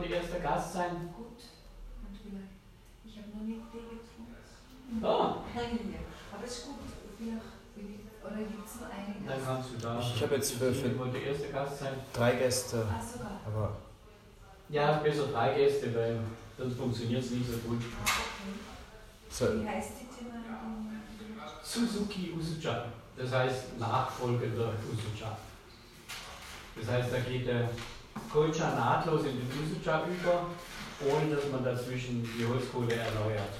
erster Gast sein? Gut, und vielleicht. Ich habe noch nicht Tee getrunken. Oh. Aber es ist gut, vielleicht. Oder gibt es nur einen Dann Gast? kannst du da. Ich habe jetzt für wollte erster Gast sein. 3 Gäste. Ach, sogar. Aber Ja, besser 3 Gäste, weil sonst funktioniert es nicht so gut. Okay. so, Wie heißt die Thema? Suzuki Usucha. Das heißt nachfolgender Usucha. Das heißt, da geht der Koicha nahtlos in den Usucha über, ohne dass man dazwischen die Holzkohle erneuert.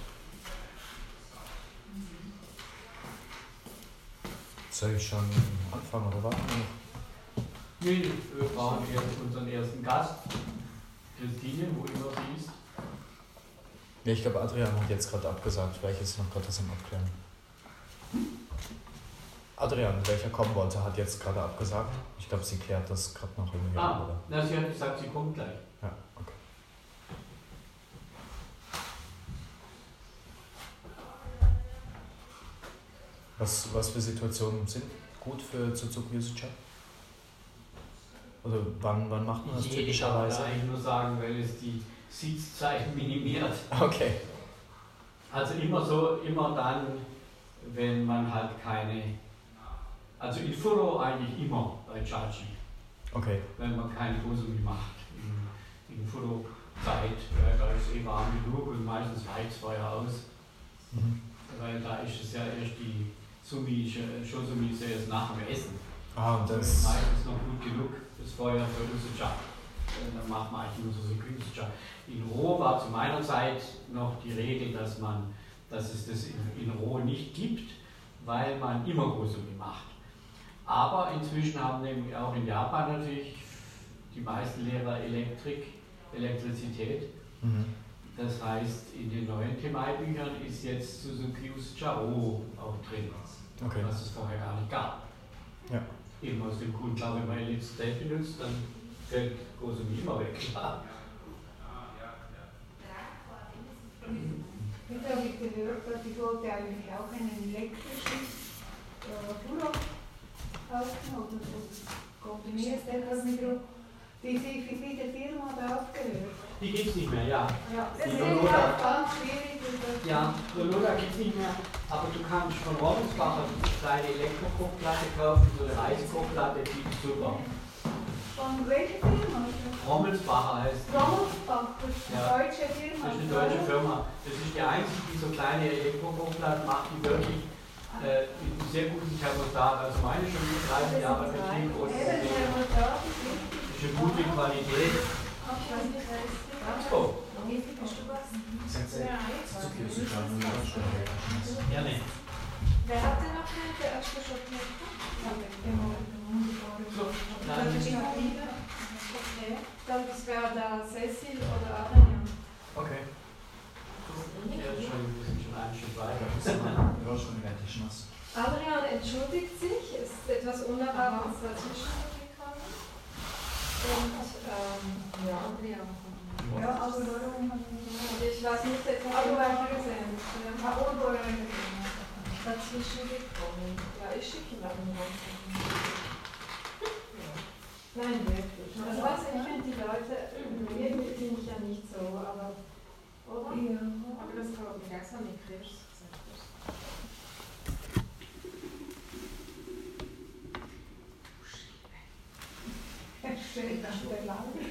soll ich schon anfangen oder warten? Nee, wir brauchen erst unseren ersten Gast. Christine, wo immer sie ist. Ja, ich glaube, Adrian hat jetzt gerade abgesagt. Vielleicht ist noch gerade das im Abklären. Adrian, welcher kommen wollte, hat jetzt gerade abgesagt. Ich glaube, sie klärt das gerade noch irgendwie ab, oder? Na, sie hat gesagt, sie kommt gleich. Ja, okay. Was für Situationen sind gut für Suzuki Usucha? Oder wann macht man das Ich kann typischerweise? eigentlich nur sagen, weil es die Sitzzeiten minimiert. Okay. Also immer dann, wenn man halt keine, also in Furo eigentlich immer bei Chachi, Okay. wenn man keine Kosumi macht. In Furo-Zeit, da ist es warm genug und meistens heizt Feuer aus, Mhm. weil da ist es ja erst die Shosumi ist ja erst nach dem Essen. Ah, und Das ist das. meistens noch gut genug, das Feuer für Usucha. Dann macht man eigentlich nur so Usucha. In Roh war zu meiner Zeit noch die Rede, dass es das in Roh nicht gibt, weil man immer Kosumi macht. Aber inzwischen haben nämlich auch in Japan natürlich die meisten Lehrer Elektrizität. Mhm. Das heißt, in den neuen Themai-Büchern ist jetzt Suzuki Usucha Roh auch drin, Okay. was es vorher gar nicht gab. Ja. Eben aus dem Grund, klar, wenn man Elektrizität benutzt, dann fällt Kosumi immer weg. Jetzt habe ich gehört, dass ich wollte eigentlich auch einen elektrischen Furo kaufen oder so. Kombiniert etwas mit Druck. Diese Firma hat aufgehört. Die gibt es nicht mehr, ja. Ja, das Die ist Loloda. auch ganz schwierig. Ja, Loloda gibt es nicht mehr, aber du kannst von Rommelsbacher eine kleine Elektrokochplatte kaufen, so eine Reiskochplatte, die ist super. Von welcher Firma? Rommelsbacher heißt die. Rommelsbach, das ist eine Ja. deutsche Firma. Das ist eine deutsche Firma. Das ist die einzige, die so kleine Elektrokochplatten macht, die wirklich mit einem sehr guten Thermostat. Also meine schon mit 30 Jahre Betrieb und Eben, das der hat da, das ist wichtig. ist eine gute Qualität. Oh, gerne. Wer hat denn noch keinen der erste Schokolade? So, Dann dann, ist die Liebe. Okay. Dann das wäre der Cecil oder Adrian. okay. Ja, wir sind schon ein Stück weiter. Adrian entschuldigt sich, es ist etwas Unerwartetes dazwischen gekommen. Und ja, Adrian. Ja, aber warum hat Und ich weiß nicht, jetzt Aber habe ich weil- mal gesehen. Ja. Dazwischen gekommen. Ja, ich schicke ihn dann raus. Nein, wirklich. Also was, ich finde die Leute, irgendwie bin ich ja nicht so, aber, oder? Ja. Aber das kann man gleich so nicht kriegst. Er steht auf der Lauge.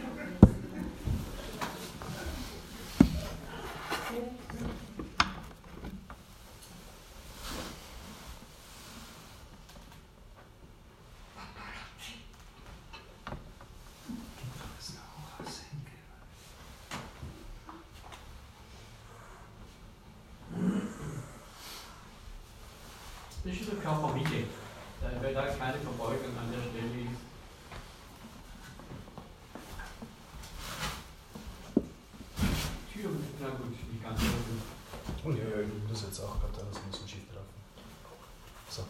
Das ist eine Körpermitte, weil da keine Verbeugung an der Stelle ist. Tür, na gut, nicht ganz offen. Oh ja, das ist jetzt auch gerade alles ein bisschen schief gelaufen. So.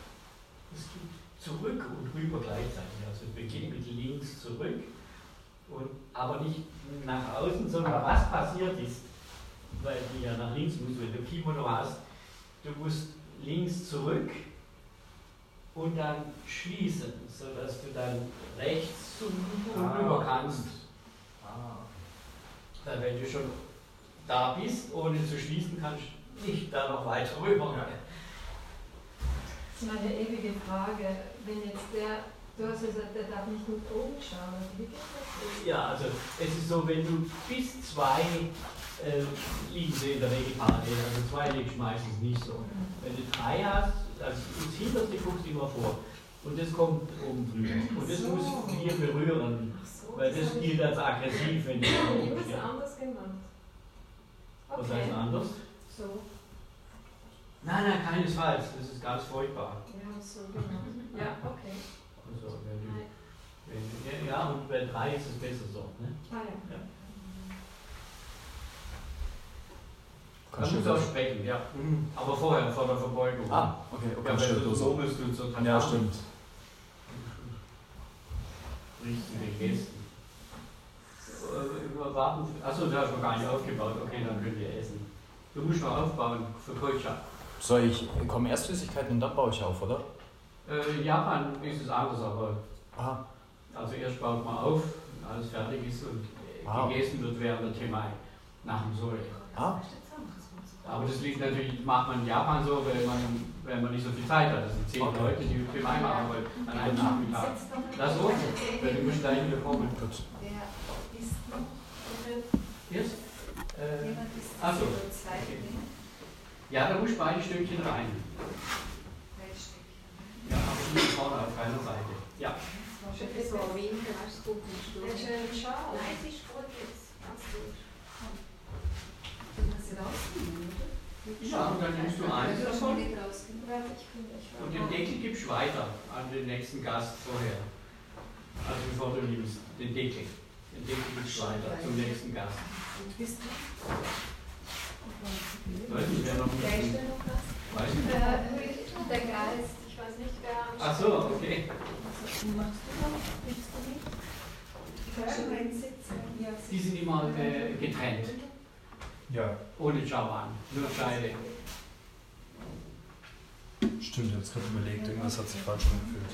Es geht zurück und rüber gleichzeitig. Also wir gehen mit links zurück aber nicht nach außen, sondern was passiert ist, weil die ja nach links muss, wenn du Kimono hast, du musst links zurück und dann schließen, sodass du dann rechts zum rüber kannst. Weil wenn du schon da bist, ohne zu schließen, kannst du nicht da noch weiter rüber. Das ist meine ewige Frage. Wenn jetzt du hast gesagt, der darf nicht mit oben schauen. Wie geht das? Ja, also es ist so, wenn du bis 2 liegen sie in der Regel parallel, also 2 liegst meistens nicht so. Wenn du 3 hast, also das hinterste guckst du immer vor und das kommt oben drüber und das musst du hier berühren, weil das gilt als aggressiv, wenn du da Ich oben habe es stehst. anders gemacht. Was heißt anders? So. Nein, keinesfalls, das ist ganz furchtbar. Ja, so genau. Ja, okay. Also, ja, und bei 3 ist es besser so. Ne? Ah ja. Kannst du auch sprechen, ja. Aber vorher, vor der Verbeugung. Okay, Ja, weil du so bist und so ja, stimmt. Richtige Gesten. Warten. Achso, du hast noch gar nicht aufgebaut. Okay, dann könnt ihr essen. Du musst noch aufbauen für Kocha. Kommen erst Flüssigkeiten und dann baue ich auf, oder? In Japan ist es anders, aber Aha. also erst baut man auf, wenn alles fertig ist und gegessen wird während der Temai nach dem Sole. Aber das liegt natürlich, macht man in Japan so, wenn man nicht so viel Zeit hat. Das sind 10 Leute, die Temai machen wollen an einem Nachmittag. Das so, weil du musst gleich wieder kommen. Gut. Wer ist noch? Jetzt? Jemand ist Achso. okay. Ja, da musst du beide Stückchen rein. Ja, aber nicht vorne auf keiner Seite. Ja. Schön Schal. Nein, es ist gut jetzt. Ganz gut. Du kannst sie rausnehmen, oder? Ja, und dann nimmst du eins Ich davon nicht rausgehen. und den Deckel gibst du weiter an den nächsten Gast vorher. Also bevor du nimmst, den Deckel. Den Deckel gibst du weiter zum nächsten Gast. Und bist du? Weiß nicht, wer noch Wer ist nicht. denn noch das? Weiß nicht. Der Geist. Ich weiß nicht, wer am Ach so, okay. Was machst du noch? Willst du nicht? Können einsitzen? Ja, Die sind immer getrennt. Ja. Ohne Chawan. Nur Scheide. Stimmt, ich habe es gerade überlegt, irgendwas hat sich falsch angefühlt.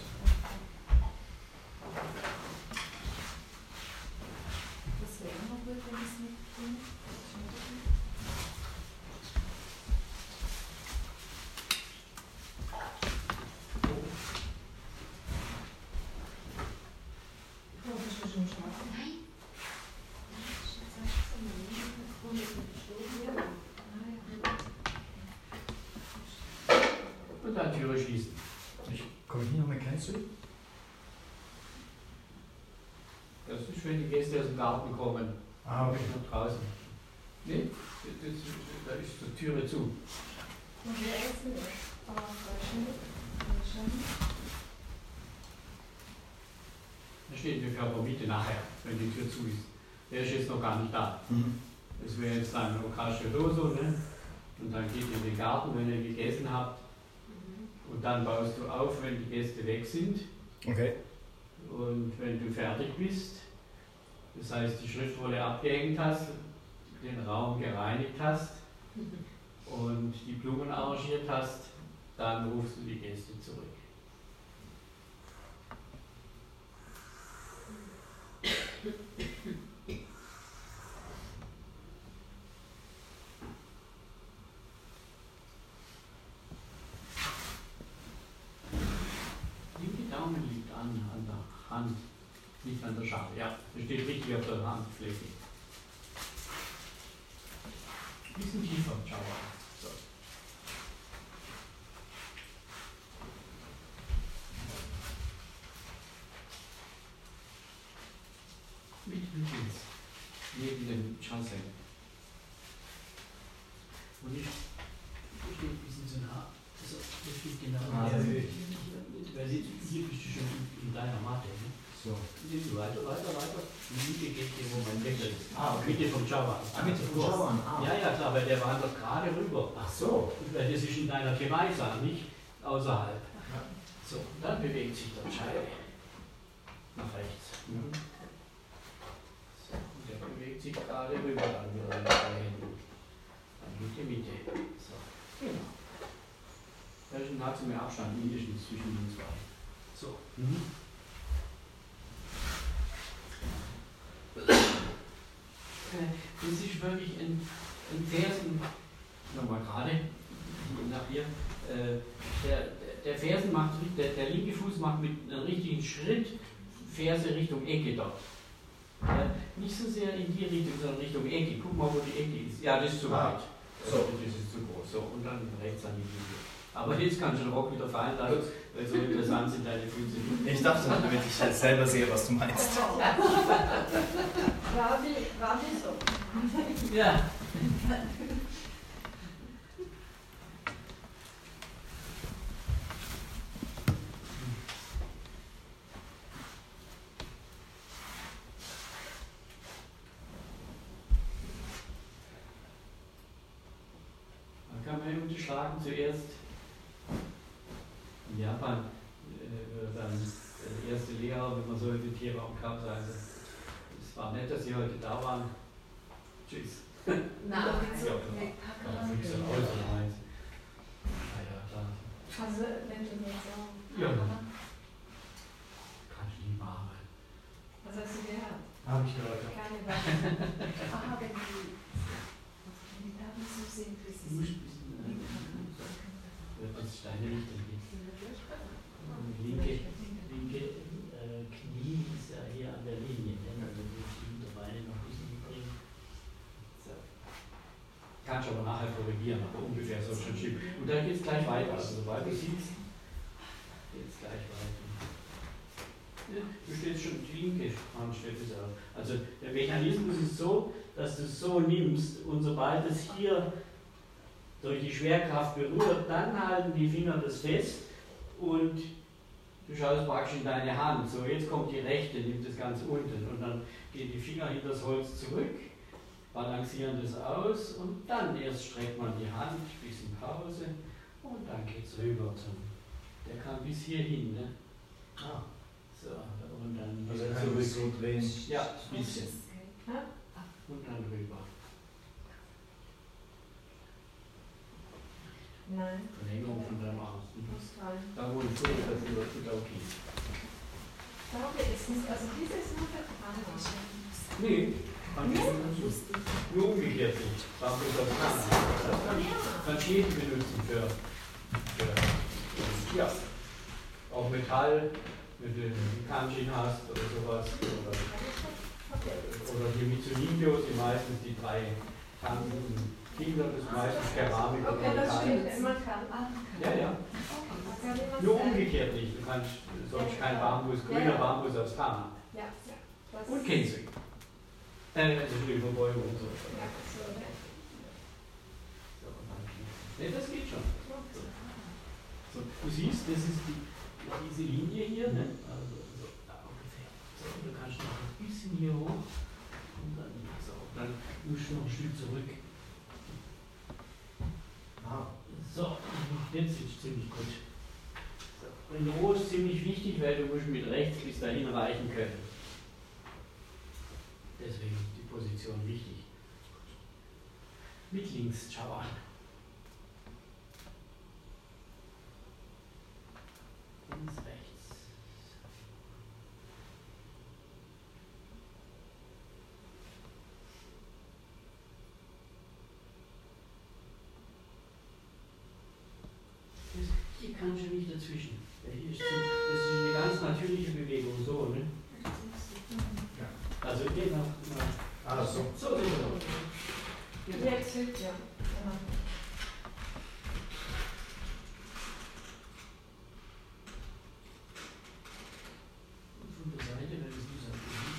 das wäre noch gut, wenn ich es nicht tun. Hast du schon schlafen? Nein. Und dann Türe schließen. Komme ich hier noch mit Kennst du? Das ist, wenn die Gäste aus dem Garten kommen. Ah, okay. Nach draußen. Nee, da ist die Türe zu. Und wir essen das. Aber wahrscheinlich. Da steht die Körpermiete nachher, wenn die Tür zu ist. Der ist jetzt noch gar nicht da. Das wäre jetzt dann Okasche Doso, ne? Und dann geht ihr in den Garten, wenn ihr gegessen habt. Und dann baust du auf, wenn die Gäste weg sind. Okay. Und wenn du fertig bist, das heißt die Schriftrolle abgehängt hast, den Raum gereinigt hast und die Blumen arrangiert hast, dann rufst du die Gäste zurück. Linke Daumen liegt an der Hand, nicht an der Schale. Ja, das steht richtig auf der Handfläche. Ein bisschen tiefer, schau mal. So. Mit links, neben dem Chancen. Und ich stehe ein bisschen zu nah. So, das steht genau in der Höhe. Weil hier bist du schon in deiner Matte. Ne? So. Nimm du weiter. Die Mitte geht hier, wo mein Deckel ist. Mitte vom Java. Mitte vom Java. Ja, klar, weil der wandert gerade rüber. Ach so. Weil das ist in deiner Gemaisa, nicht außerhalb. So, dann bewegt sich der Scheibe nach rechts. bewegt sich gerade rüber dann wieder in die Hände. Dann geht die Mitte. So, genau. Da hat sie mehr Abstand mindestens zwischen den zwei. So. Das ist wirklich ein Fersen, nochmal gerade, nachher, der Fersen macht, der linke Fuß macht mit einem richtigen Schritt Ferse Richtung Ecke dort. Nicht so sehr in die Richtung, sondern Richtung Ecke. Guck mal, wo die Ecke ist. Ja, das ist zu weit. So, das ist zu groß. So, und dann rechts an die Linie. Aber jetzt kannst du den Rock wieder fallen lassen, weil so interessant sind deine Füße. Ich dachte, damit ich halt selber sehe, was du meinst. War wie so. Ja. Da kann man unterschlagen zuerst. In Japan dann der erste Lehrer, wenn man so in den Tierraum kam, sagte, es war nett, dass Sie heute da waren. Tschüss. Nein, Ja, fix dann aus, oder meins. Ja, klar. Also, wenn du jetzt auch. Ja. Kann ich nicht machen. Was hast du gehört? Habe ich gehört. Keine Wahl. aha, wenn die Daten so sind, wie Du sie musst sind. ein bisschen, das ist deine Richtung geht. Linke Knie ist ja hier an der Linie, ne? Also die Hinterbeine noch ein bisschen mitbringen. So. Kannst du aber nachher korrigieren, aber ungefähr so schon schieben. Und dann geht es gleich weiter. Also sobald du siehst, geht es gleich weiter. Ja, du stehst schon, die linke Hand steht es auf. Also der Mechanismus ist so, dass du es so nimmst und sobald es hier durch die Schwerkraft berührt, dann halten die Finger das fest und du schaust praktisch in deine Hand. So, jetzt kommt die rechte, nimmt das ganz unten und dann gehen die Finger hinter das Holz zurück, balancieren das aus und dann erst streckt man die Hand bis in Pause und dann geht es rüber zum. Der kann bis hierhin, ne? Ah. So, und dann Also wieder kann ich zurück. so drehen. Ja, ein bisschen. Ja. Und dann rüber. Nein. Verlängerung von deinem Arm. Muss rein. Da wo ich sehe, das tut okay. Ich glaube, es ist, also dieses nur für Frauen. Nee, kann ich nicht. Nur umgekehrt nicht. Warum ist das kann jeden benutzen für ja. Auch Metall, wenn du einen Kanshin hast oder sowas. Oder die Mitsunidios, die meistens die drei Kanten. Kinder, das ist meistens Keramik oder Okay, das Metall. stimmt. Man kann. Ja, ja. Nur umgekehrt nicht. Du kannst sonst kein Bambus, grüner Bambus aus Tana. Ja, ja. Und Kinzig. Also Schilferbäume und so. Ja, so, ne? Ne, das geht schon. So, du siehst, das ist diese Linie hier, ne? Also so, da ungefähr. So, du kannst noch ein bisschen hier hoch und dann so. Dann musst du noch ein Stück zurück. So, jetzt ist ziemlich gut. So. Und Rot ist ziemlich wichtig, weil du musst mit rechts bis dahin reichen können. Deswegen ist die Position wichtig. Mit links, schau an. Links, rechts. Hier kannst du nicht dazwischen. Hier ist das ist eine ganz natürliche Bewegung, so, ne? Also geh nach So. so ist es. Jetzt hilft ja. Und von der Seite, wenn es nicht so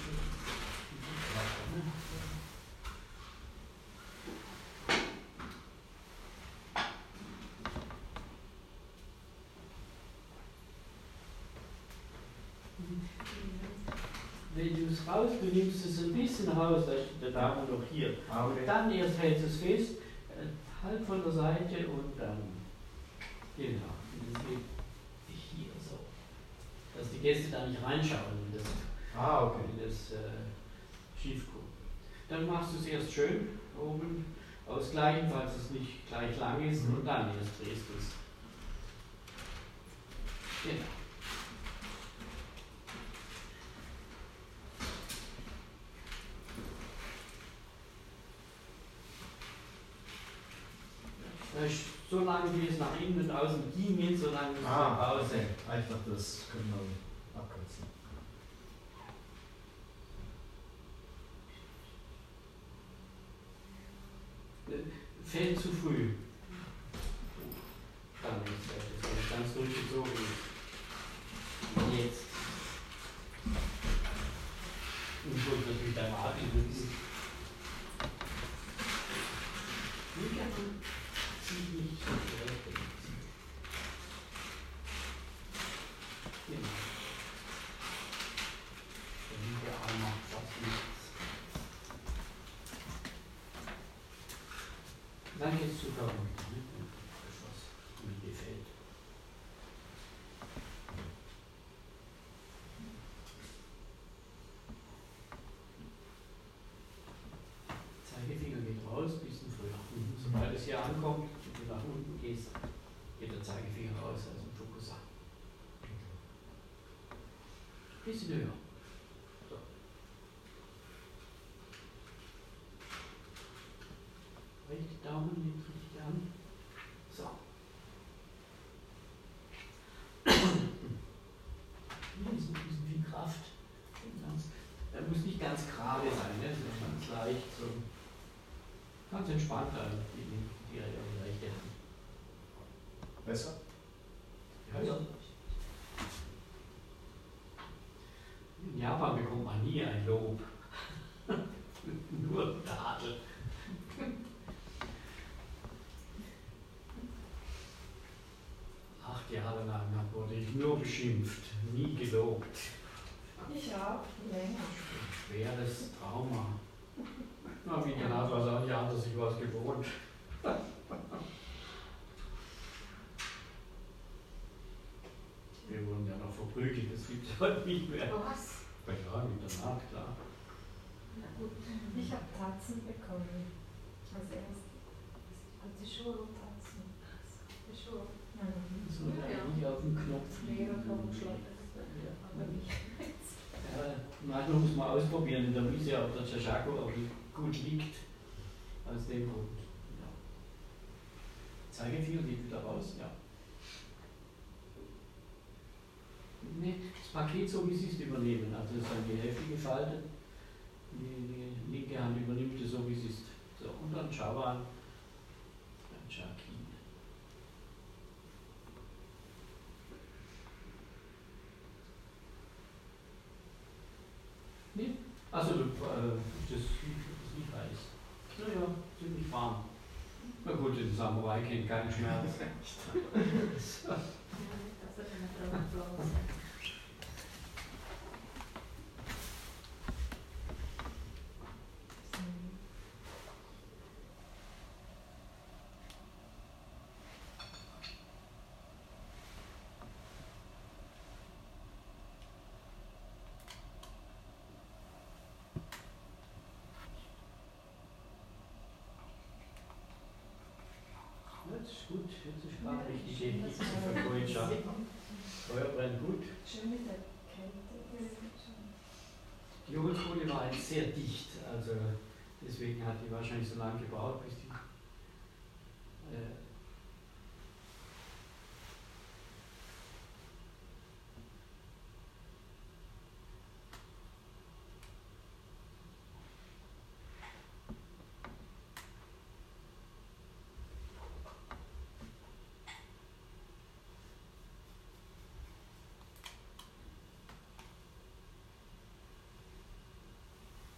wenn du es raus, du nimmst es ein bisschen raus, da steht der Daumen noch hier. Okay. Dann erst hältst du es fest, halb von der Seite und dann, genau, und das geht hier so. Dass die Gäste da nicht reinschauen, wenn das Okay. schief kommt. Dann machst du es erst schön oben ausgleichen, falls es nicht gleich lang ist, und dann erst drehst du es. Genau. So lange wie es nach innen und außen ging, so lange bis zur Pause. Okay. Ich dachte, das können wir abkürzen. Fällt zu früh. Dann ist es ganz durchgezogen. Und jetzt. Und so ist natürlich der Martin sitzen. Sieht nicht so schlecht aus. Genau. Der linke Arm macht fast nichts. Dann geht es sogar runter, ne? Was mir gefällt. Zeigefinger geht raus, bisschen früher. Sobald es hier ankommt und du nach unten gehst, geht der Zeigefinger raus aus dem Fokus an. Bisschen höher. So. Rechte Daumen nimmt richtig an. So. Hier ist ein bisschen viel Kraft. Er muss nicht ganz gerade sein, ne? Sondern ganz leicht, so ganz entspannt die rechte Hand. Besser? Ja. In Japan bekommt man nie ein Lob. Nur Tadel. 8 Jahre lang wurde ich nur beschimpft, nie gelobt. Ich auch, länger. Schweres Trauma. Na, wie genau war es auch nicht anders, ich war es gewohnt. Wir wurden ja noch verprügelt, das gibt es heute nicht mehr. Was? Ja, mit der Naht, klar. Na gut, ich habe Tatzen bekommen. Als erstes. Die Schultatzen. Die Schule. So, nicht auf den Knopf Lehrer liegen. kommen schlagen. Aber nicht. Ja, manchmal muss man ausprobieren in der Wiese, ob der Chachako auch gut liegt. Aus dem Grund. Ja. Zeigefinger geht wieder raus, ja. Nee, das Paket so wie Sie es übernehmen. Also es ist an die Hälfte gefaltet. Die linke Hand übernimmt es so wie Sie es. So, und dann Chavan, dann Chakin. Nee? Also das ist nicht heiß. Naja, ziemlich warm. Na gut, den Samurai kennt keinen Schmerz. So. Das ist gut, jetzt ist gerade richtig Hitze für Koicha. Feuer brennt gut. Schön mit der Kälte. Die Holzkohle war jetzt sehr dicht, also deswegen hat die wahrscheinlich so lange gebraucht, bis die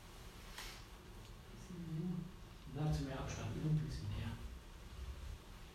Lass mir Abstand, nur ein bisschen her.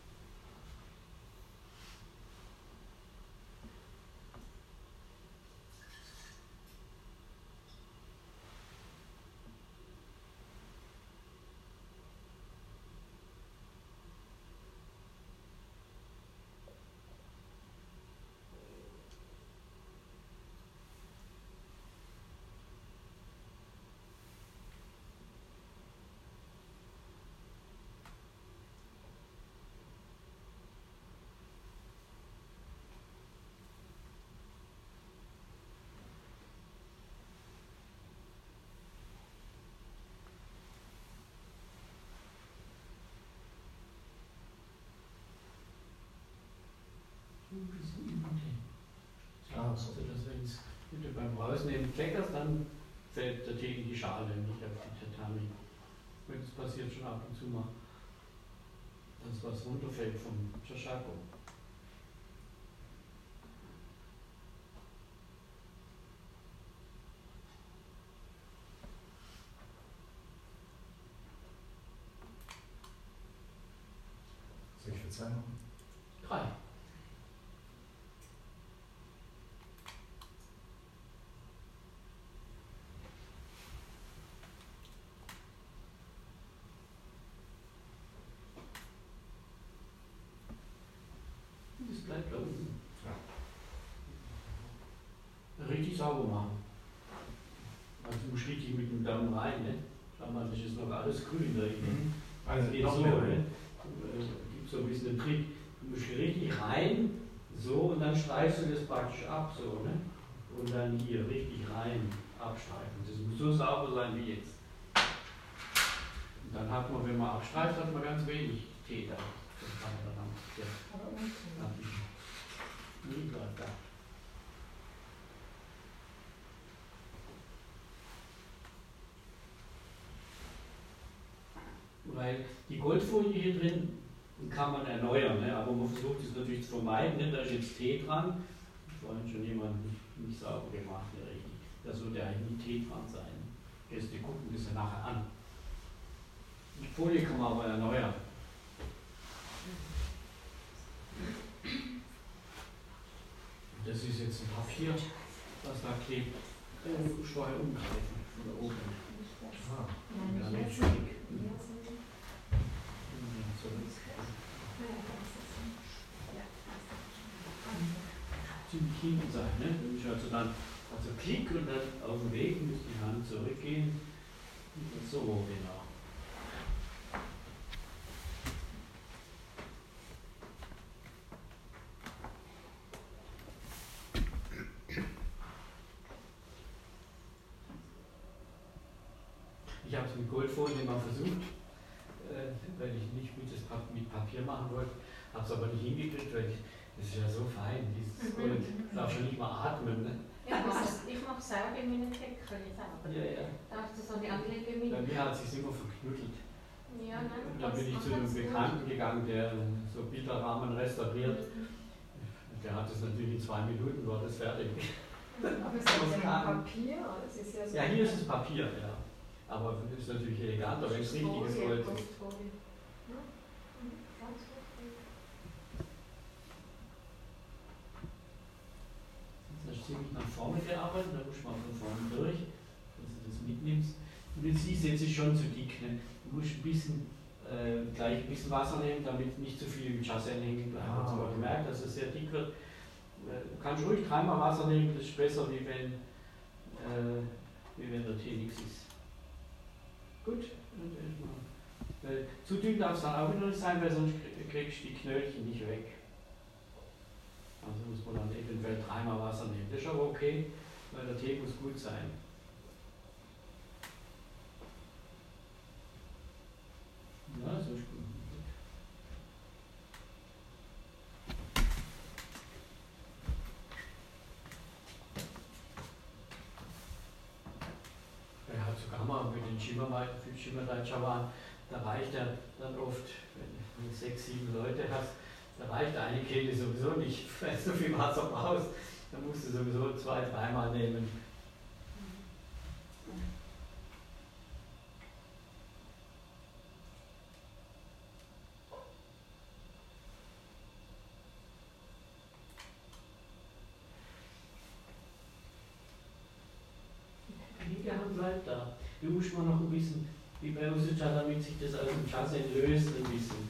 kleckerst, dann fällt der Tee in die Schale, nicht auf die Tatami. Das passiert schon ab und zu mal, dass was runterfällt vom Chashako. Soll ich für 2 machen? 3. Das bleibt da unten. Ja. Richtig sauber machen. Also du musst richtig mit dem Daumen rein, ne? Schau mal, das ist noch alles grün da hinten. Also Geht noch so, mehr ne? rein. Gibt so ein bisschen den Trick. Du musst richtig rein, so, und dann streifst du das praktisch ab, so, ne? Und dann hier richtig rein abstreifen. Das muss so sauber sein wie jetzt. Und dann hat man, wenn man abstreift, hat man ganz wenig Tee da. Das kann man dann Aber unten. nie gerade da. Weil die Goldfolie hier drin kann man erneuern, ne? Aber man versucht es natürlich zu vermeiden. Ne? Da ist jetzt Tee dran. Vorhin schon jemand nicht sauber gemacht, ja, richtig. Da sollte eigentlich nicht Tee dran sein. Gäste gucken das ja nachher an. Die Folie kann man aber erneuern. Das ist jetzt ein Papier, was da klebt. Du musst vorher umgreifen, von da oben. Ah. Ja, Nein, nicht ich schwierig. Ziemlich hinten sein, ne? Du musst also dann, also Klick und dann auf dem Weg muss die Hand zurückgehen. Und so, genau. Ich habe es mit Goldfolie mal versucht, weil ich nicht mit Papier machen wollte, habe es aber nicht hingekriegt, weil das ist ja so fein, dieses Gold. Ich darf schon nicht mal atmen. Ne? Ich mache es selber in meinen Deckeln selber. Ja, ja. Darfst du so eine Anlege mit? Bei mir hat es sich immer verknüttelt. Ja, nein. Und dann bin ich zu einem Bekannten gegangen, der so Bilderrahmen restauriert. Der hat es natürlich in 2 Minuten, war das fertig. Aber es ist ja Papier, es ist ja so. Ja, hier ist es Papier, ja. Aber es ist natürlich eleganter, wenn es richtiges Gold ist. Goldfolie. Ja, ganz gut. Das ist ziemlich nach vorne gearbeitet, da muss man von vorne durch, dass du das mitnimmst. Und jetzt siehst du, jetzt ist schon zu dick. Ne? Du musst ein bisschen, gleich ein bisschen Wasser nehmen, damit nicht zu viel im Chassin hängen bleibt. Ah, Also man okay. merkt, dass es sehr dick wird. Du kannst ruhig 3-mal Wasser nehmen, das ist besser, wie wenn der Tee nichts ist. Gut. Zu dünn darf es dann auch wieder nicht sein, weil sonst kriegst du die Knöllchen nicht weg. Also muss man dann eventuell 3-mal Wasser nehmen. Das ist aber okay, weil der Tee muss gut sein. Ja, so ist gut. Er hat sogar mal mit den Shimadai Chawan, da reicht er dann oft, wenn du 6, 7 Leute hast, da reicht eine Kehle sowieso nicht, weil du so viel Wasser brauchst. Da musst du sowieso 2-3 Mal nehmen. Die Hand bleibt da. Du musst mal noch ein bisschen, wie bei Usucha, damit sich das aus dem Chassin löst, ein bisschen.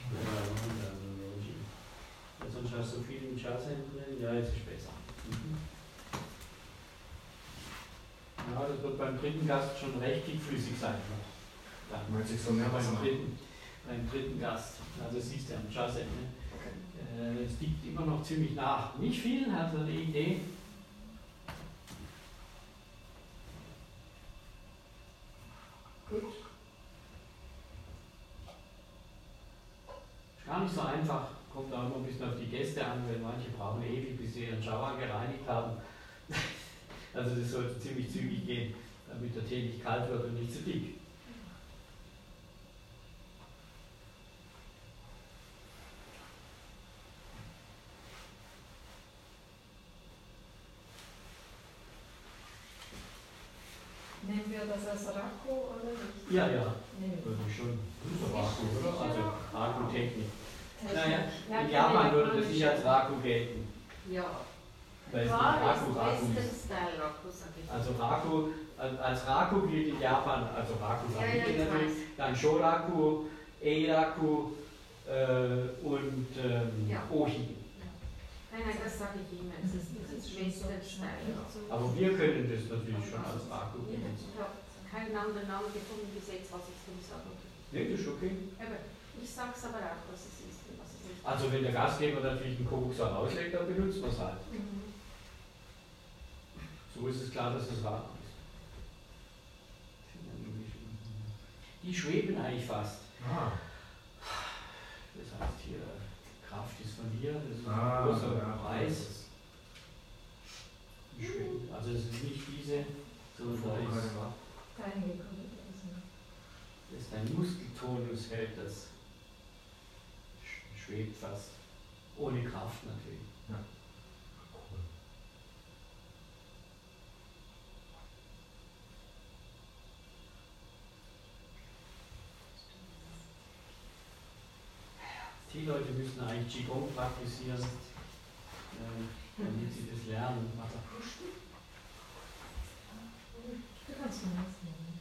Ja, sonst hast du viel im Chassin drin. Ja, jetzt ist besser. Ja, das wird beim 3. Gast schon recht dickflüssig sein. Dann Meinst du, ich soll mehr Wasser machen? beim 3. Gast. Also siehst du am Chassin. Ne? Okay. Es liegt immer noch ziemlich nach. Nicht viel, hat er eine Idee. Gut. Ist gar nicht so einfach. Kommt auch immer ein bisschen auf die Gäste an, weil manche brauchen ewig, bis sie ihren Shower gereinigt haben. Also das sollte ziemlich zügig gehen, damit der Tee nicht kalt wird und nicht zu dick. Nehmen wir das als Raku oder nicht? Ja, ja, Nehmen wir. würde ich schon. Das ist doch Raku, oder? Also Raku-Technik. Technik. Naja, Ja, in Japan keine würde das nicht als Raku gelten. Ja. Weil es nicht Klar ist Raku ist. Western-Style Raku, sag ich. Also Raku, als Raku gilt in Japan, also Raku-Familie ich natürlich, weiß. dann Shoraku, Eiraku und Ja. Ohi. Nein, das sage ich immer. Es ist Western-Style Raku. Aber wir können das natürlich schon als Raku benutzen. Ich habe keinen anderen Namen gefunden bis jetzt, was ich so sagen kann. Nee, das ist okay. Ich sage es aber auch, was es ist und was es ist. Also wenn der Gastgeber natürlich einen Koksal auslegt, dann benutzt man es halt. Mhm. So ist es klar, dass es Raku ist. Die schweben eigentlich fast. Ah, Das heißt hier, Kraft ist von hier, das ist ein großer Preis. Die schweben. Also es ist nicht diese, sondern da ist, Keine gekommen. das ist ein Muskeltonus hält das. Schwebt fast. Ohne Kraft natürlich. cool. Die Leute müssen eigentlich Qigong praktizieren, damit sie das lernen. Du kannst mir das nehmen.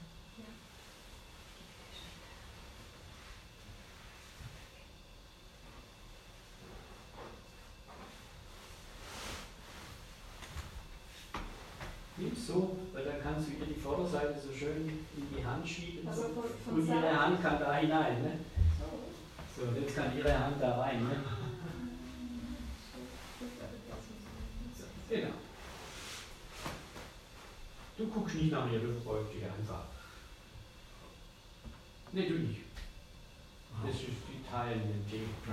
Nimm's so, weil dann kannst du ihr die Vorderseite so schön in die Hand schieben. Also von und ihre Seite? Hand kann da hinein. Ne? So. So, und jetzt kann ihre Hand da rein. Ne? So, genau. Du guckst nicht nach ihr, du verbeugst dich einfach. Ne, du nicht. Das ist die Teilen im Tee. Ja.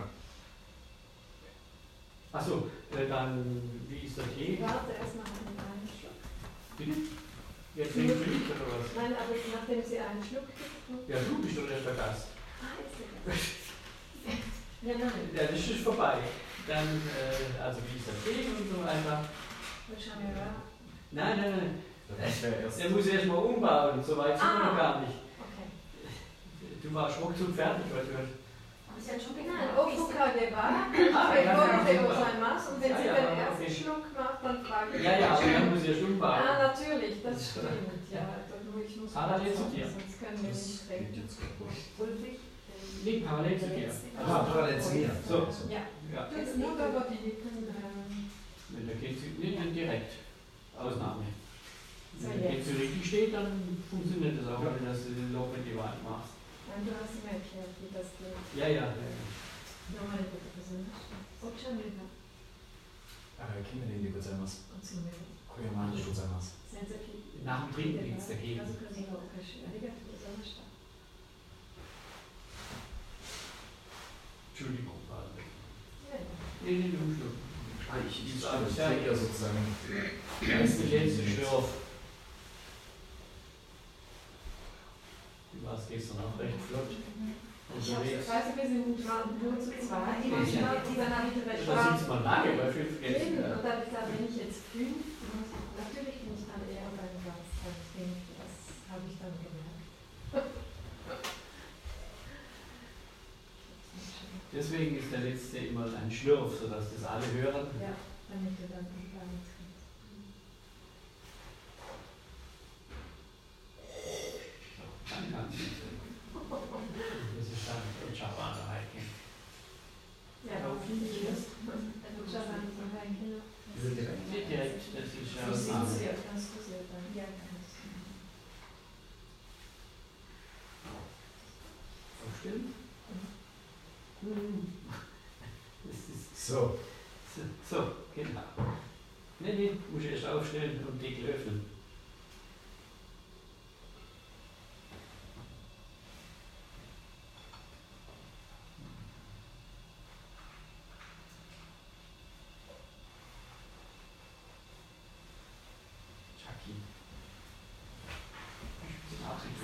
Achso, dann, wie ist der Tee? Warte erstmal einen Schluck. Bitte? Jetzt trinkst du nicht, oder was? Nein, aber nachdem sie einen Schluck getrunken Ja, du bist doch der Gast. ist der Gast. Ja, nein. Ja, das ist vorbei. Dann, also wie ist der Tee und so weiter. Wir schauen ja mal. Nein, nein, nein. Das wäre erst. Der muss erst mal umbauen, so weit sind wir noch gar nicht. Okay. Du warst ruckzuck fertig, weil du Aber sie hat schon Nein, getan. Ofuka de wa, ja, bevor super. sein Maß und wenn Ja, sie ja, den ersten okay. Schluck macht, dann frage ich. Ja, ja, aber dann muss ich erst umbauen. Ah, natürlich, das stimmt. Ja, ich muss Ah, dann jetzt zu dir. sonst können wir nicht Das reden. geht jetzt kaputt. Ulrich, Nee, parallel zu dir. Ah, parallel zu mir. So. Ja, Ja. jetzt nur über die Lippen. Wenn der geht nee, dann direkt. Ausnahme. So, Wenn der jetzt. Käse richtig steht, dann funktioniert das auch, wenn du den Loch in die Wand machst. Nein, du hast mir erklärt, wie das geht. Ja, ja. Nochmal bitte persönlich. お茶目な金メでございます。 おつめ小山でございます。 先生 Nach dem Trinken nichts 家 dagegen. 族にお菓子ありがとうございました。 Entschuldigung. Ja, Nee, nee, du Schluck. Ich trinke ja sozusagen. Das ist der letzte Schlürf. Du warst gestern auch recht flott unterwegs. weiß ich, wir sind nur zu zweit. Dann habe ich direkt Da sitzt man lange bei 5 Gästen. Und dann habe ich gesagt, wenn ich jetzt 5, natürlich bin ich dann eher beim Gast. Das habe ich dann gemerkt. Deswegen ist der letzte immer ein Schlürf, sodass das alle hören. Ja, damit du dann gar nichts kriegst. Dann kannst du es. Das ist dann der Chabana Hiking. Ja, auf jeden Fall. Direkt, das ist ja Du was siehst anderes. ja, kannst du sehr dann. Ja, kannst du. Aufstellen? Das ist So. so, genau. Nee, musst erst aufstellen und Deckel öffnen.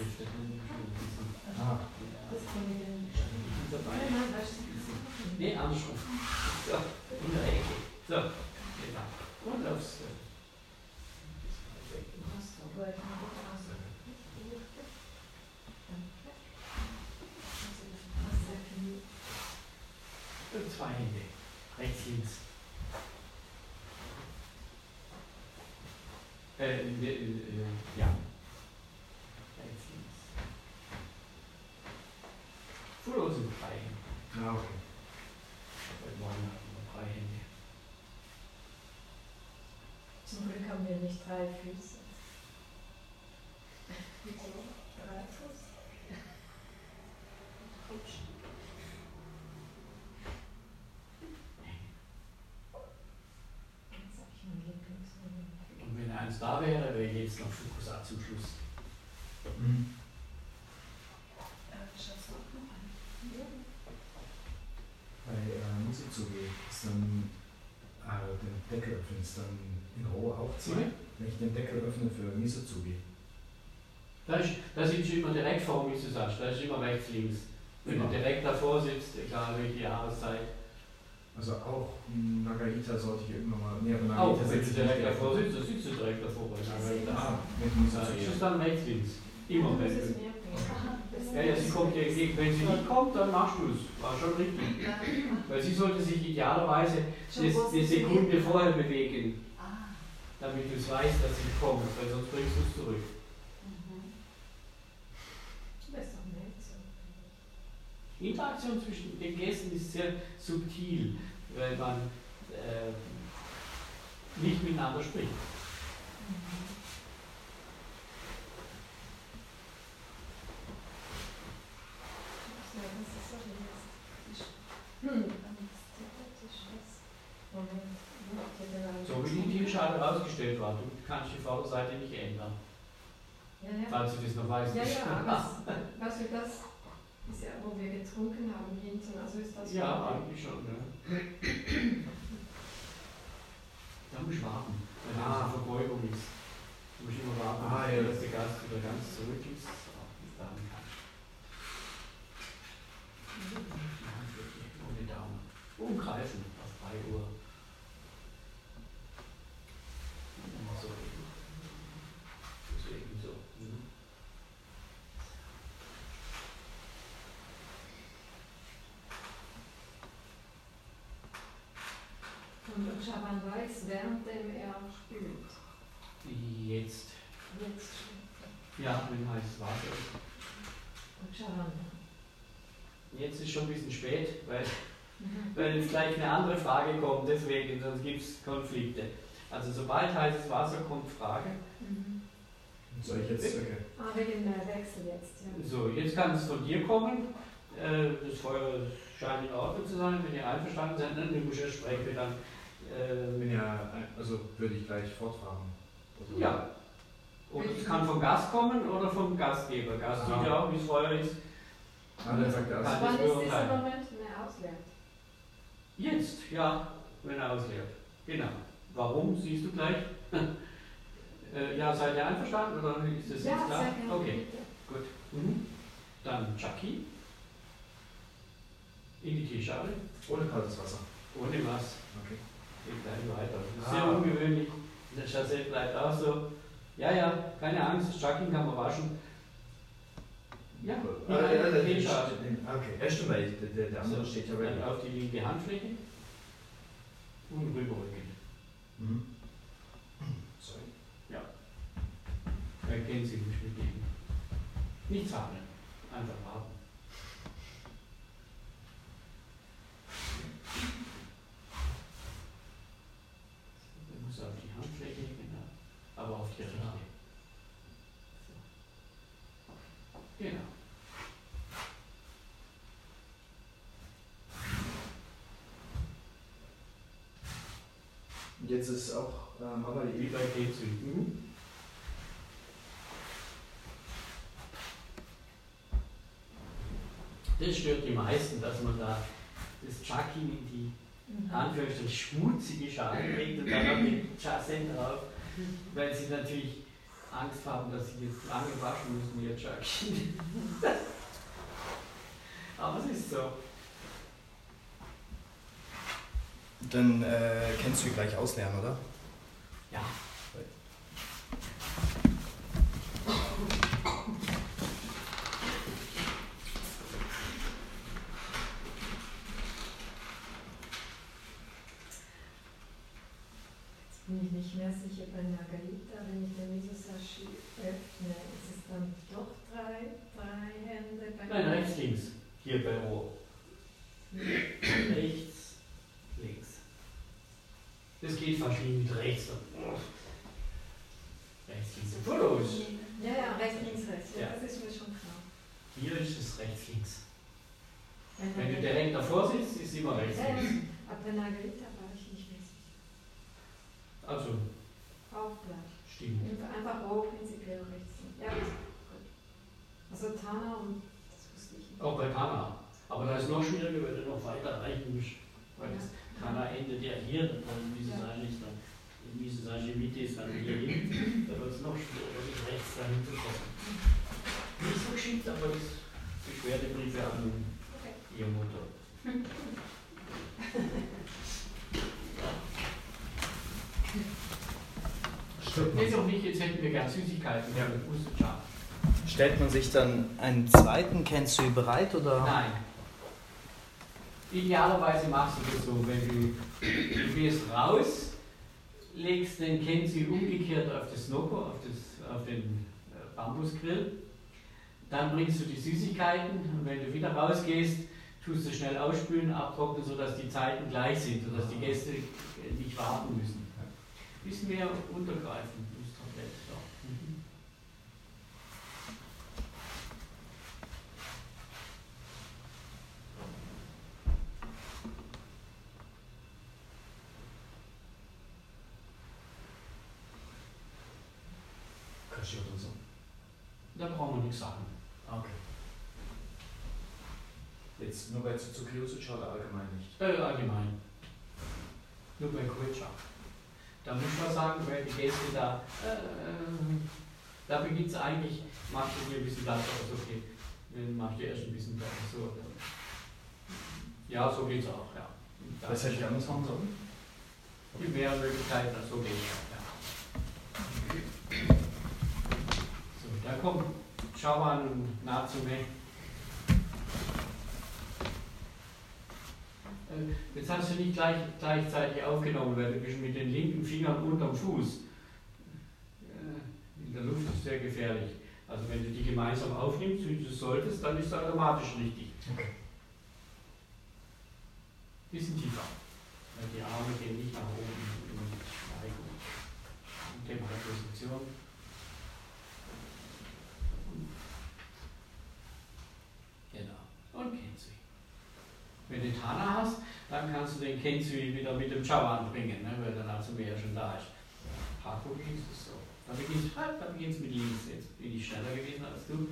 beschriftet. Ah. Das kann ich dann nicht. Dabei. Nein, das ist Nee, andersrum. So, in der Ecke. So, genau. Und aufs. Und zwei Hände. Rechts, links. Ja. Rechts, links. Fuß sind drei Hände. Ah, okay. Heute Morgen hatten wir drei Hände. Zum Glück haben wir nicht 3 Füße. Wieso? 3 Fuß? Jetzt sag ich mein Lieblingswort. Und wenn eins da wäre, wäre jetzt noch Fukusa zum Schluss. Mhm. Schaust du auch noch an? Bei Musikzuge ist dann den Deckel öffnen, ist dann in Roh auch 2. Wenn ich den Deckel öffne für Misozugi. Da sitzt du immer direkt vor dem Misosasch, da ist immer rechts, links. Wenn du direkt davor sitzt, egal welche Jahreszeit. Also auch Margarita sollte ich irgendwann mal. Nee, aber Auch Margarita wenn du sitzt direkt nicht davor sitzt, dann sitzt du direkt davor. mit Da Misozugi. ist es dann rechts, links. Immer Das rechts. ist mir Ja, sie kommt dir entgegen. Wenn sie nicht kommt, dann machst du es. War schon richtig. Weil sie sollte sich idealerweise eine Sekunde vorher bewegen, damit du es weißt, dass sie kommt, weil sonst bringst du es zurück. Das ist doch nett so. Die Interaktion zwischen den Gästen ist sehr subtil, weil man nicht miteinander spricht. Ja, das ist so realistisch. Moment. So wie die Tierschale ausgestellt war, du kannst die Vorderseite nicht ändern, Ja, ja. falls du das noch weißt. Ja, ja, aber was wir das ist ja, wo wir getrunken haben, hinten, also ist das. Ja, eigentlich schon. Ja. Da musst du warten, wenn eine Verbeugung ist. Du musst immer warten, dass der Gast wieder ganz zurück ist. Bis dahin kannst du. Ohne Daumen. Umgreifen auf 3 Uhr. So. Deswegen so. Und Schaban weiß, währenddem er spült. Jetzt. Jetzt. Ja, wenn heißes Wasser ist. Und Schaban. Jetzt ist schon ein bisschen spät, weil jetzt gleich eine andere Frage kommt, deswegen, sonst gibt es Konflikte. Also sobald heißes Wasser kommt, Frage. Soll ich jetzt? Okay. Wegen der Wechsel jetzt, ja. So, jetzt kann es von dir kommen. Das Feuer scheint in Ordnung zu sein, wenn ihr einverstanden seid, dann muss ich sprechen, dann. Also würde ich gleich fortfahren. Also Ja. Oder es kann vom Gast kommen oder vom Gastgeber. Gast sieht ja auch, wie das Feuer ist. Dann sagt er, Kann Wann das ist beurteilen. dieser Moment, wenn er ausleert? Jetzt, ja, wenn er ausleert. Genau. Warum, siehst du gleich? Ja, seid ihr einverstanden oder ist das Ja, jetzt klar? sehr gerne. Okay, gut. Dann Chucky. In die Teeschale. ohne kaltes Wasser. Ohne was. Okay. Geht gleich weiter. Das ist sehr ungewöhnlich. Der Chassette bleibt auch so. Ja, ja, keine Angst, das Chucking kann man waschen. Ja, der Teeschale. Okay, ja stimmt, weil der andere steht ja Dann ready. auf die linke Handfläche und rüberrücken. Sorry. Erkennen Sie mich mit dem. Nicht zahlen, einfach warten. Man muss auf die Handfläche, genau, aber auf die rechte. So. Genau. Und jetzt ist auch aber Wie bei T-Zü. Das stört die meisten, dass man da das Chucking in die Anführungsstrichen schmutzige Schale legt und dann noch den Chassen drauf, weil sie natürlich Angst haben, dass sie jetzt lange waschen müssen, ihr Jöckchen. Aber es ist so. Dann kennst du ihn gleich auslernen, oder? Ja. Bin ich nicht mehr sicher bei Margarita, wenn ich den Misosashi öffne, ist es dann doch drei Hände bei Nein, rechts, links. Hier bei Rohr. Rechts, links. Das geht fast wie mit rechts. Rechts, links. Fotos. Ja, rechts, links, rechts. Ja, Ja. das ist mir schon klar. Hier ist es rechts, links. Wenn du direkt davor sitzt, ist es immer rechts, Ja, links. aber bei Margarita war ich nicht mehr sicher. Also, Auch gleich. stimmt. Einfach roh, prinzipiell rechts. Ja, gut. Also Tana und das wusste ich nicht. Auch bei Tana. Aber da ist noch schwieriger, weil du noch weiter reichen musst. Weil das Tana endet ja hier, dann wie es eigentlich dann, wie es eigentlich Mitte ist, dann hier hin. Da wird es noch schwieriger, bis rechts dahin zu kommen. Nicht so geschickt, aber das Beschwerdebriefe an ihr Mutter. Nee, doch nicht, jetzt hätten wir gern Süßigkeiten, ja, mit Mustercha. Stellt man sich dann einen zweiten Kensui bereit, oder? Nein. Idealerweise machst du das so, wenn du gehst raus, legst den Kensui umgekehrt auf das Noko, auf den Bambusgrill, dann bringst du die Süßigkeiten und wenn du wieder rausgehst, tust du schnell ausspülen, abtrocknen, sodass die Zeiten gleich sind, sodass die Gäste nicht warten müssen. Ein bisschen mehr untergreifen. So. Kaschiert und so. Da brauchen wir nichts sagen. Okay. Jetzt nur bei Tsukiosucha oder allgemein nicht? Allgemein. Nur bei Koicha. Da muss man sagen, weil die Gäste da beginnt es eigentlich, machst du dir ein bisschen Platz aus, okay. Dann machst du erst ein bisschen Platz, so. Ja, so geht's auch, ja. Was hätte ich anders machen sollen? Die mehr Möglichkeiten, so geht's auch, ja. So, da kommt Chawan und Natsume. Jetzt hast du nicht gleichzeitig aufgenommen, weil du bist mit den linken Fingern unterm Fuß. In der Luft ist sehr gefährlich. Also wenn du die gemeinsam aufnimmst, wie du solltest, dann ist es automatisch richtig. Okay. Bisschen tiefer. Weil die Arme gehen nicht nach oben in Neigung. Temperposition. Genau. Und Kensui. Wenn du Tana hast, dann kannst du den Kensui wieder mit dem Chawan bringen, ne, weil der Natsume ja schon da ist. Haku ist es so. Da beginnt es mit links. Jetzt bin ich schneller gewesen als du.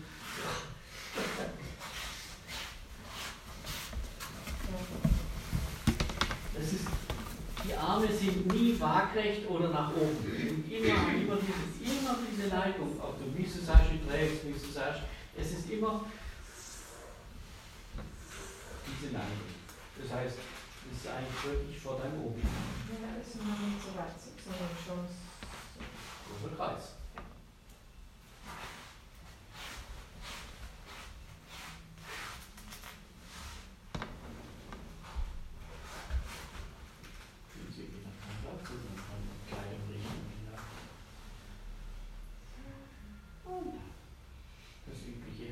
Das ist, die Arme sind nie waagrecht oder nach oben. Immer diese Neigung. Ob du Misosashi trägst, Misosashi, es ist immer diese Neigung. Das heißt, es ist eigentlich wirklich vor deinem Oben. Ja, ist noch nicht so weit, sondern schon Großer Kreis. Fühlen Sie wieder keinen Platz, dann kann man Kleidung richten. Und das Übliche.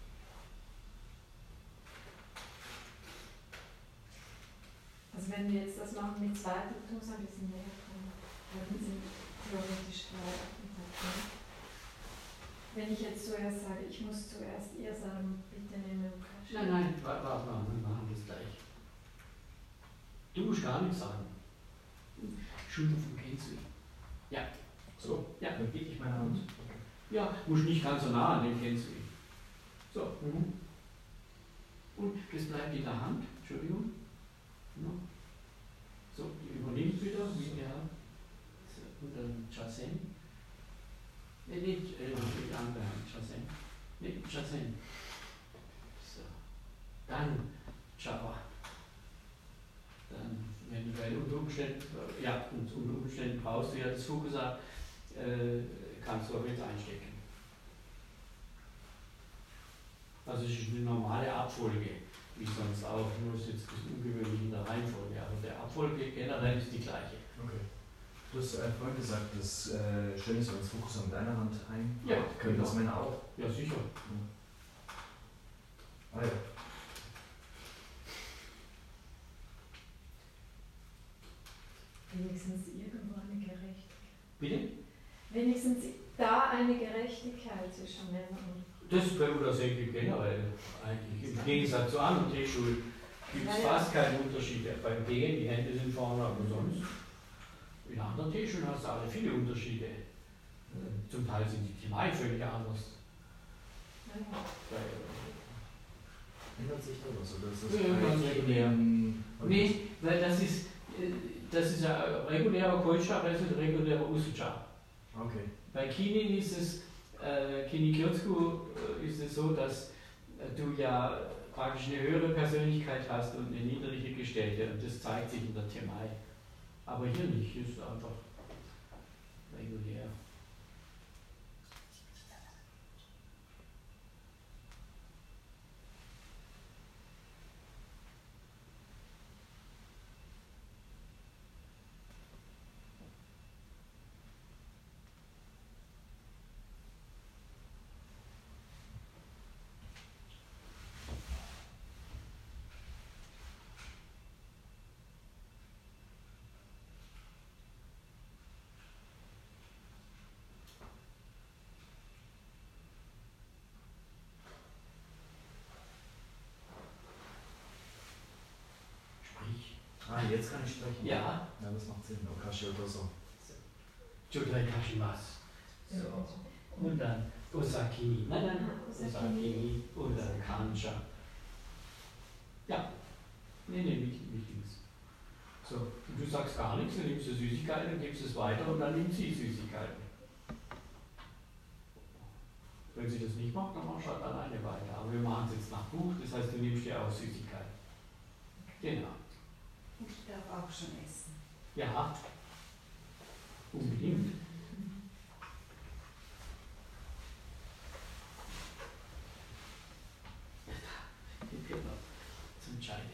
Also wenn wir jetzt das machen mit zwei, du musst ein bisschen näher kommen. Dann sind theoretisch drei Aktiviteiten. Wenn ich jetzt zuerst sage, ich muss zuerst ihr sagen, bitte nehme Ukashi. Nein, warte mal, wir machen das gleich. Du musst gar nichts sagen. Schulter vom Kensui. Ja. So, Ja. dann biete ich meine Hand. Ja, musst nicht ganz so nah an den Kensui. So. Und das bleibt in der Hand. Entschuldigung. Ja. So, die übernimmt wieder, wie wir haben. Und dann Chasen. Nee, Shazam. So. Dann Java. Dann, wenn du unter Umständen, unter Umständen brauchst du ja das Fukusa, kannst du aber jetzt einstecken. Also es ist eine normale Abfolge, wie sonst auch, nur ist jetzt ein bisschen ungewöhnlich in der Reihenfolge, aber der Abfolge generell ist die gleiche. Okay. Du hast vorhin gesagt, das schön ist, wenn das Fokus an deiner Hand ein. Ja, können das Männer auch? Ja, sicher. Ah ja. Wenigstens irgendwo eine Gerechtigkeit. Bitte? Wenigstens da eine Gerechtigkeit zwischen Männern und Das ist bei Urasenke generell eigentlich. Im Gegensatz zu anderen Teeschulen gibt es fast keine Unterschiede. Beim Gehen, die Hände sind vorne, aber sonst. In anderen Teeschulen hast du alle viele Unterschiede. Zum Teil sind die Temai völlig anders. Ändert sich da was? Oder ist das Ganz regulär. Nee, weil das ist ein regulärer Koicha, das ist ein regulärer Usucha. Okay. Bei Kinin ist es, Kini Kyotsuku ist es so, dass du ja praktisch eine höhere Persönlichkeit hast und eine niedrige gestellte und das zeigt sich in der Temai. Aber hier nicht, hier ist es einfach regulär. Ah, jetzt kann ich sprechen. Ja. Ja, das macht Sinn. Okashi oder so. Jodai Kashimasu. So. Und dann Osakini. Nein, Osakini und dann Kansha. Ja. Nee, wichtiges. So, und du sagst gar nichts, dann nimmst du Süßigkeiten, dann gibst es weiter und dann nimmt sie Süßigkeiten. Wenn sie das nicht macht, dann machst du halt alleine weiter. Aber wir machen es jetzt nach Buch, das heißt, du nimmst dir auch Süßigkeiten. Genau. Ich darf auch schon essen. Ja, unbedingt. Die Pilger zum Scheide.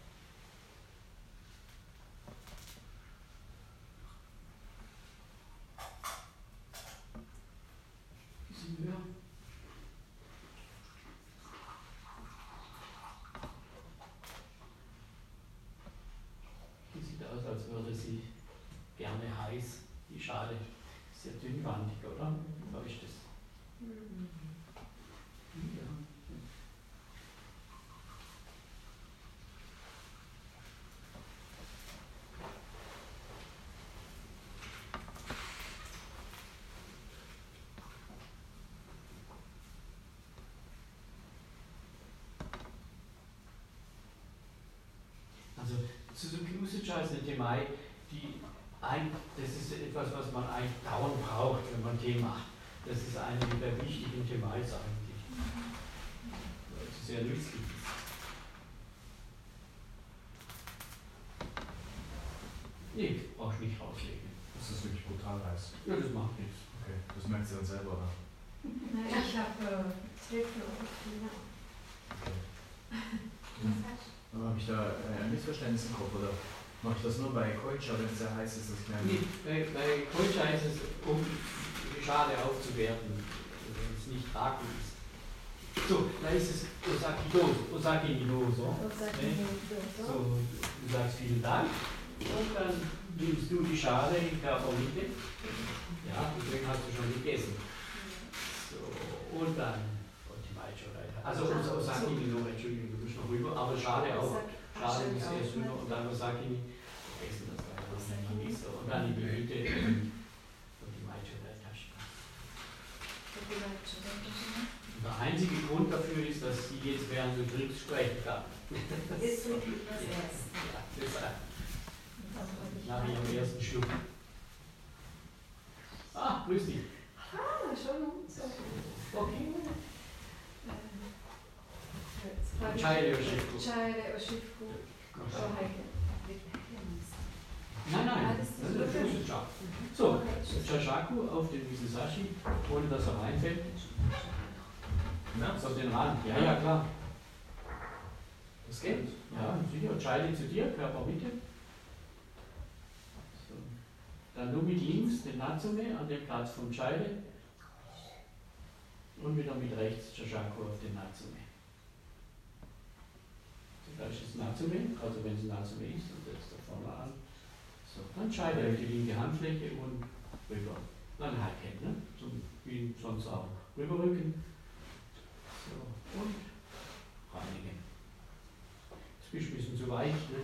Bisschen höher. Die sieht aus, als würde sie gerne heiß, die Schale. Sehr dünnwandig, oder? Oder ist das? Ja. Also Suzuki Usucha ist eine Temai, das ist etwas, was man eigentlich dauernd braucht, wenn man Tee macht. Das ist eine der wichtigen Temais eigentlich. Weil es sehr nützlich ist. Nee, brauchst du nicht rauslegen. Das ist wirklich brutal heiß. Ja, das macht nichts. Okay, das merkst du dann selber, oder? Nein, ich habe Trüffel und China. Aber habe ich da ein Missverständnis im Kopf, oder mache ich das nur bei Koicha, wenn es sehr heiß ist, dass ich mir... Nee, bei Koicha ist es, um die Schale aufzuwerten, wenn es nicht tragend ist. So, da ist es Osaki Nido, so. So, du sagst vielen Dank und dann nimmst du die Schale in Körpermitte. Ja, deswegen hast du schon gegessen. So, und dann also Osaki Nido, Entschuldigung, du bist noch rüber, aber Schale auch. Schale ist erst rüber und dann Osaki Nido. Vergessen das gleich, das ist nicht so. Und dann in die Hütte und die Maicho-Tasche. Der einzige Grund dafür ist, dass sie jetzt während du trinkst sprechen kann. Jetzt trinke ich das erst. Ja, deshalb. Nach ihrem ersten Schluck. Ah, grüß dich. Ah, schon so. Okay. Chayre Oshifku. Chayre Oshifku Shohaike. Nein, das ist der Shusha. So, Chashaku auf den Misesashi, ohne dass er reinfällt. Auf den Rand. Ja, klar. Das geht? Ja, sicher. Chayre zu dir, Körpermitte. So. Dann du mit links den Natsume an dem Platz vom Chayre. Und wieder mit rechts Chashaku auf den Natsume. Das ist Natsume, also wenn es Natsume ist, und jetzt da vorne an. So, dann Chayre auf die linke Handfläche und rüber. Dann Haken, ne? So wie sonst auch. Rüberrücken. So, und reinigen. Das ist ein bisschen zu weich, ne?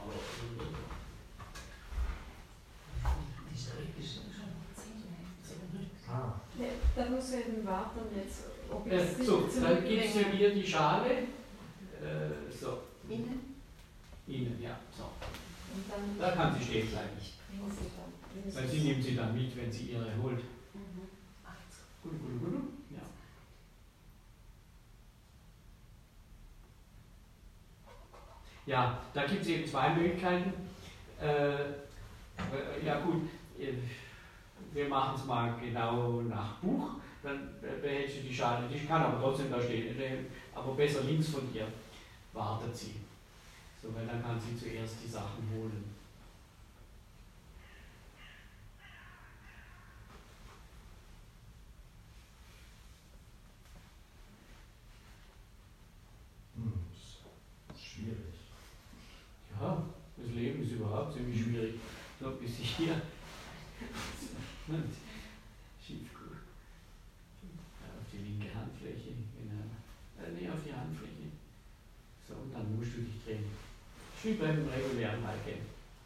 Da muss er eben warten jetzt, ob so, dann gibst du mir die Schale. So. Innen? Innen, ja. So. Und dann Da kann sie stehen bleiben. bringen sie dann. Weil sie nimmt sie dann mit, wenn sie ihre holt. Gut. Ja. Ja, da gibt es eben zwei Möglichkeiten. Ja gut, wir machen es mal genau nach Buch, dann behältst du die Schale, die kann aber trotzdem da stehen, aber besser links von ihr wartet sie. So, weil dann kann sie zuerst die Sachen holen. Das ist schwierig. Ja, das Leben ist überhaupt ziemlich schwierig. So, bis ich hier. Schiefkuh. Auf die linke Handfläche, genau. Nee, auf die Handfläche. So, und dann musst du dich drehen. Wie beim regulären Halten.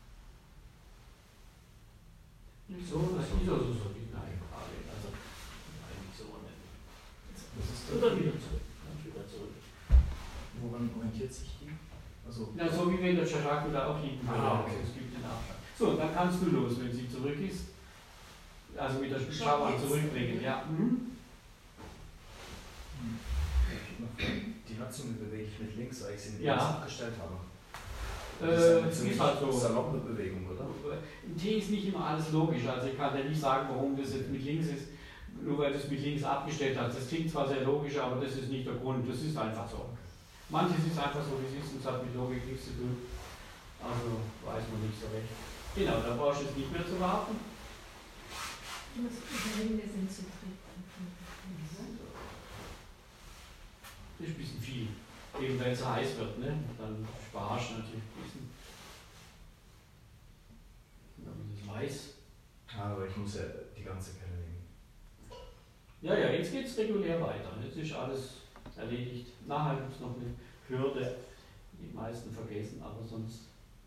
So, das ist also so die Frage. Also, eigentlich so nicht. Das ist Und dann wieder zurück. Dann wieder zurück. Woran orientiert sich die? Also, Ja, so wie wenn der Chashaku da auch liegen würde. Okay. Es gibt den Abstand. So, dann kannst du los, wenn sie zurück ist. Also mit der Schauer zurückbringen, ja. Die Natsume bewege ich mit links, weil ich sie Ja. links abgestellt habe. Das ist halt so. Saloppe Bewegung, oder? Die ist nicht immer alles logisch. Also ich kann dir nicht sagen, warum das jetzt mit links ist, nur weil du es mit links abgestellt hast. Das klingt zwar sehr logisch, aber das ist nicht der Grund. Das ist einfach so. Manches ist einfach so, wie es ist, und es hat mit Logik nichts zu tun. Also weiß man nicht so recht. Genau, da brauchst du es nicht mehr zu warten. Ich muss überlegen, wir sind zu dritt. Das ist ein bisschen viel. Eben wenn es heiß wird, ne? Dann sparst du natürlich ein bisschen. Damit es weiß. Aber ich muss ja die ganze Kelle nehmen. Ja, jetzt geht es regulär weiter. Jetzt ist alles erledigt. Nachher gibt es noch eine Hürde, die meisten vergessen, aber sonst.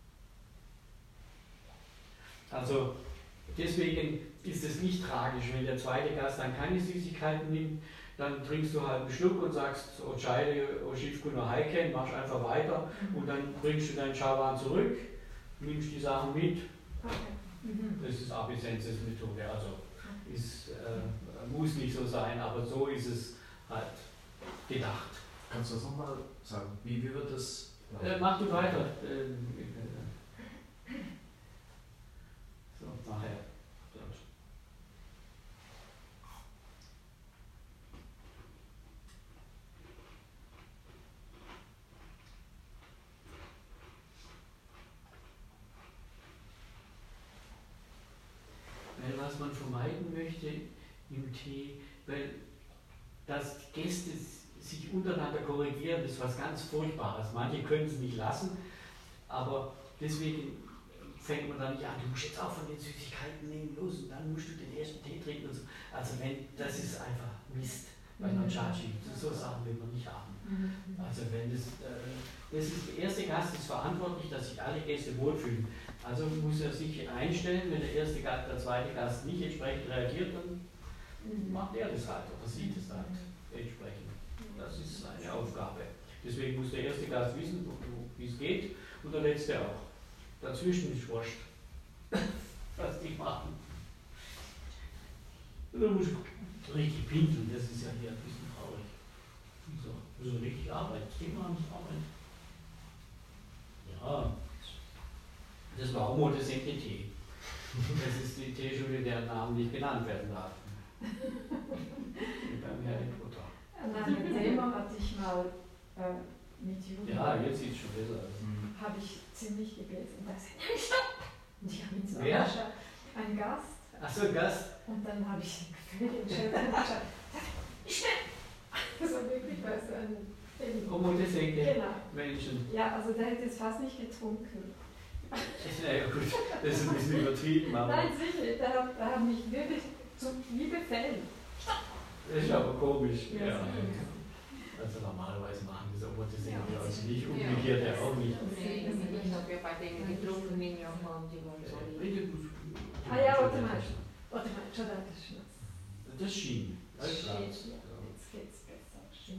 Also deswegen ist es nicht tragisch, wenn der zweite Gast dann keine Süßigkeiten nimmt, dann trinkst du halt einen Schluck und sagst, Ochaide, Oshifku no Heiken, machst einfach weiter und dann bringst du deinen Chawan zurück, nimmst die Sachen mit. Das ist Abesenzes Methode, also muss nicht so sein, aber so ist es halt gedacht. Kannst du das nochmal sagen? Wie wird das? Mach du weiter. So, nachher. Weil was man vermeiden möchte im Tee, weil dass die Gäste sich untereinander korrigieren, ist was ganz Furchtbares. Manche können es nicht lassen, aber deswegen fängt man dann nicht an, du musst jetzt auch von den Süßigkeiten nehmen, los und dann musst du den ersten Tee trinken und so. Also das ist einfach Mist bei einer Chachi. So Sachen will man nicht haben. Also wenn das ist, der erste Gast ist verantwortlich, dass sich alle Gäste wohlfühlen. Also muss er sich einstellen, wenn der erste Gast, der zweite Gast nicht entsprechend reagiert, dann macht er das halt oder sieht es halt entsprechend. Das ist seine Aufgabe. Deswegen muss der erste Gast wissen, wie es geht, und der letzte auch. Dazwischen ist wurscht, was die machen. Und dann muss ich richtig pinkeln, das ist ja hier ein bisschen traurig. So. Müssen richtig arbeiten. Thema muss arbeiten. Ja. Das war Homo des Tee. Das ist die Teeschule, deren Namen nicht genannt werden darf. Wie beim Harry Potter. Ein Thema hatte ich mal mit Juden. Ja, jetzt sieht es schon besser aus. Habe ich ziemlich gebeten. Und da ist er, stopp! Und ich habe ihn so Wer? angeschaut. Ein Gast. Achso, Gast. Und dann habe ich gefühlt den Chef angeschaut. Schnell! So wirklich, weißt du, ein Homo des Genau. Menschen. Ja, also der hätte jetzt fast nicht getrunken. Ja gut, das ist ein bisschen übertrieben, aber Nein, sicher, der hat mich wirklich wie befehlen. das ist aber komisch. Ja, Ja. sicher. Also normalerweise machen das Homo des Ja, also nicht, umgekehrt ja auch nicht. Nee, ich habe ja bei denen getrunken in Japan, die waren so lieb. Ah ja, warte mal, schon das ist nass. Das schien. Das ist klar. Jetzt geht's besser. Stimmt.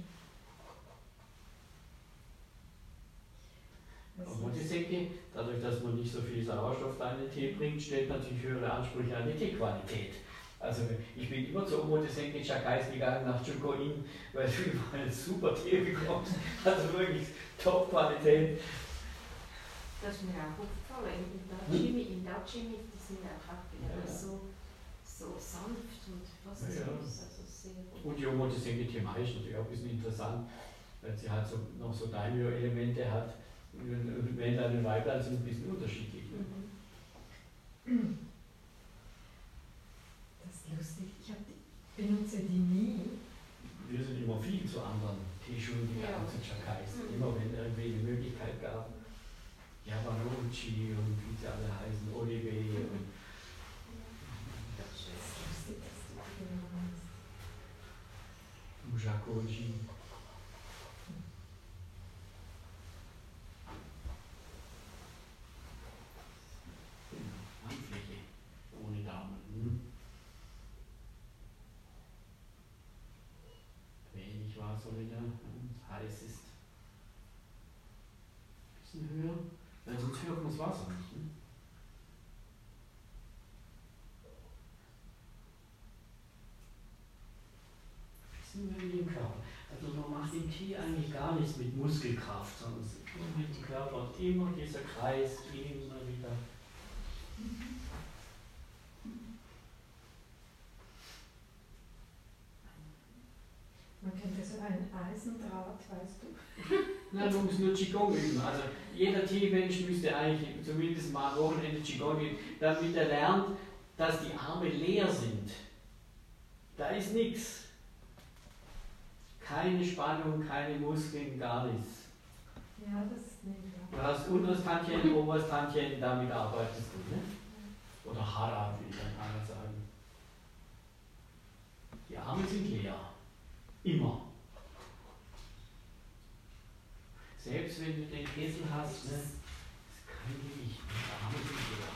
Und ich denke, dadurch, dass man nicht so viel Sauerstoff da in den Tee bringt, stellt natürlich höhere Ansprüche an die Teequalität. Also ich bin immer zu Omo Senke Chakais gegangen nach Chukoin, weil du immer einen super Tee bekommst. Also wirklich Top-Qualität. Das ist mir auch aufgefallen. In Dachimi, die sind einfach so sanft und fast süß. Also sehr gut. Und die Omo Senke Temai ist natürlich auch ein bisschen interessant, weil sie halt so, noch so Daimyo-Elemente hat. Und Männlein und Weiblein sind ein bisschen unterschiedlich. Das ist lustig. Ich benutze die nie. Wir sind immer viel zu anderen Teeschulen gegangen, zu Chakais. Immer wenn irgendwie die Möglichkeit gab. Yabanouchi und wie sie alle heißen, Olive und Das ist lustig, dass du genommen hast. Mushakoji. Handfläche, ohne Daumen. Wenig Wasser wieder, heiß ist. Bisschen höher, weil sonst hört man das Wasser nicht. Ne? Bisschen mehr wie im Körper. Also man macht im Tee eigentlich gar nichts mit Muskelkraft, sondern es ist nur mit dem Körper und immer dieser Kreis, immer wieder. Man könnte so ein Eisendraht, weißt du. Nein, man muss nur Qigong üben. Also jeder Teemensch müsste eigentlich zumindest mal am Wochenende Qigong üben, damit er lernt, dass die Arme leer sind. Da ist nichts. Keine Spannung, keine Muskeln, gar nichts. Ja, das nehme ich Du hast unteres Tantchen, oberes Tantchen, damit arbeitest du. Ne? Oder Hara, wie dann einer sagen. Die Arme sind leer. Immer. Selbst wenn du den Kessel hast, ne, ist kein Gewicht. Die Arme sind leer.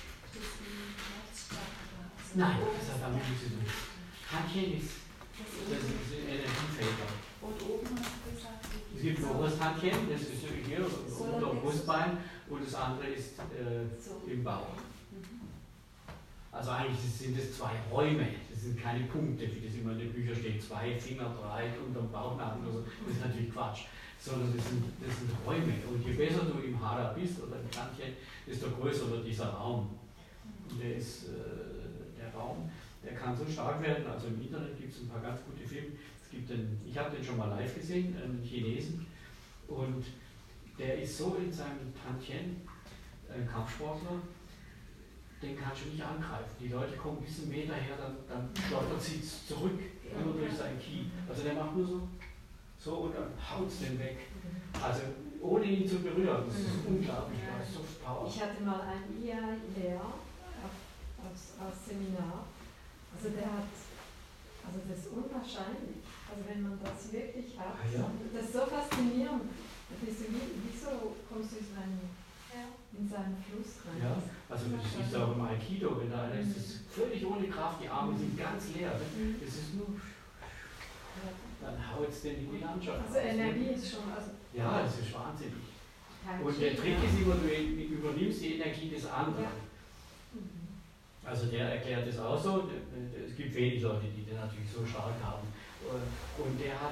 Nein, das hat damit nichts zu tun. Tantchen ist Energiefelder. Und oben hast du gesagt, Es gibt ein oberes Tantchen, das ist hier unter dem Brustbein, und das andere ist im Bauch. Also eigentlich sind es zwei Räume, das sind keine Punkte, wie das immer in den Büchern steht, 2 Finger breit unterm Bauchnabel oder so. Das ist natürlich Quatsch, sondern das sind Räume. Und je besser du im Hara bist oder im Tantchen, desto größer wird dieser Raum. Und der Raum, der kann so stark werden, also im Internet gibt es ein paar ganz gute Filme. Ich habe den schon mal live gesehen, einen Chinesen, und der ist so in seinem Tantchen, ein Kampfsportler, den kannst du nicht angreifen. Die Leute kommen ein bisschen Meter her, dann schleudert sie es zurück, immer durch sein Ki. Also der macht nur so und dann haut es den weg. Also ohne ihn zu berühren, das ist unglaublich, das ist Soft Power. Ich hatte mal einen IA-Lehrer aus Seminar. Also das ist unwahrscheinlich. Also wenn man das wirklich hat, das ist so faszinierend. Wieso kommst du in seinen Fluss rein? Ja, also das ist auch im Aikido, wenn da einer ist, das ist völlig ohne Kraft, die Arme sind ganz leer. Das ist nur, dann haut es den in die Landschaft. Also Energie ist schon, ja, das ist wahnsinnig. Und der Trick ist immer, du übernimmst die Energie des anderen. Also der erklärt es auch so, es gibt wenig Leute, die den natürlich so stark haben. Und der hat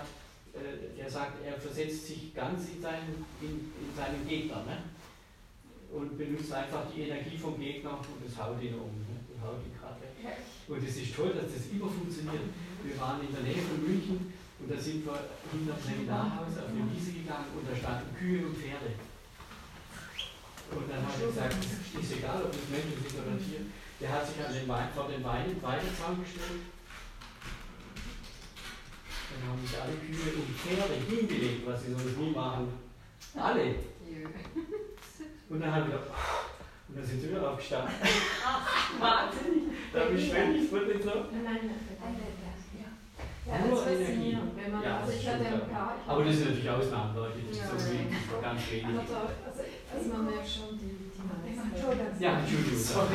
der sagt, er versetzt sich ganz in seinen Gegner, ne? Und benutzt einfach die Energie vom Gegner und das haut ihn um. Ne? Das haut ihn gerade weg. Und es ist toll, dass das immer funktioniert. Wir waren in der Nähe von München und da sind wir hinter dem Seminarhaus auf eine Wiese gegangen und da standen Kühe und Pferde. Und dann habe ich gesagt, es ist egal, ob das Menschen sind oder Tier. Der hat sich an vor den Weidezaun gestellt. Dann haben sich alle Kühe und Pferde hingelegt, was sie sonst nie machen. Alle. Und dann haben wir gedacht, und dann sind sie wieder aufgestanden. Wahnsinnig. Da bin ich ständig von den so. Nein, ja, Nur das Energie. faszinierend, wenn man, Ja, also ich hatte ein paar, aber das sind natürlich Ausnahmen, Leute, das ist so Ja. wenig, ganz wenig. also man merkt schon die meisten. Ja, Entschuldigung. Sorry.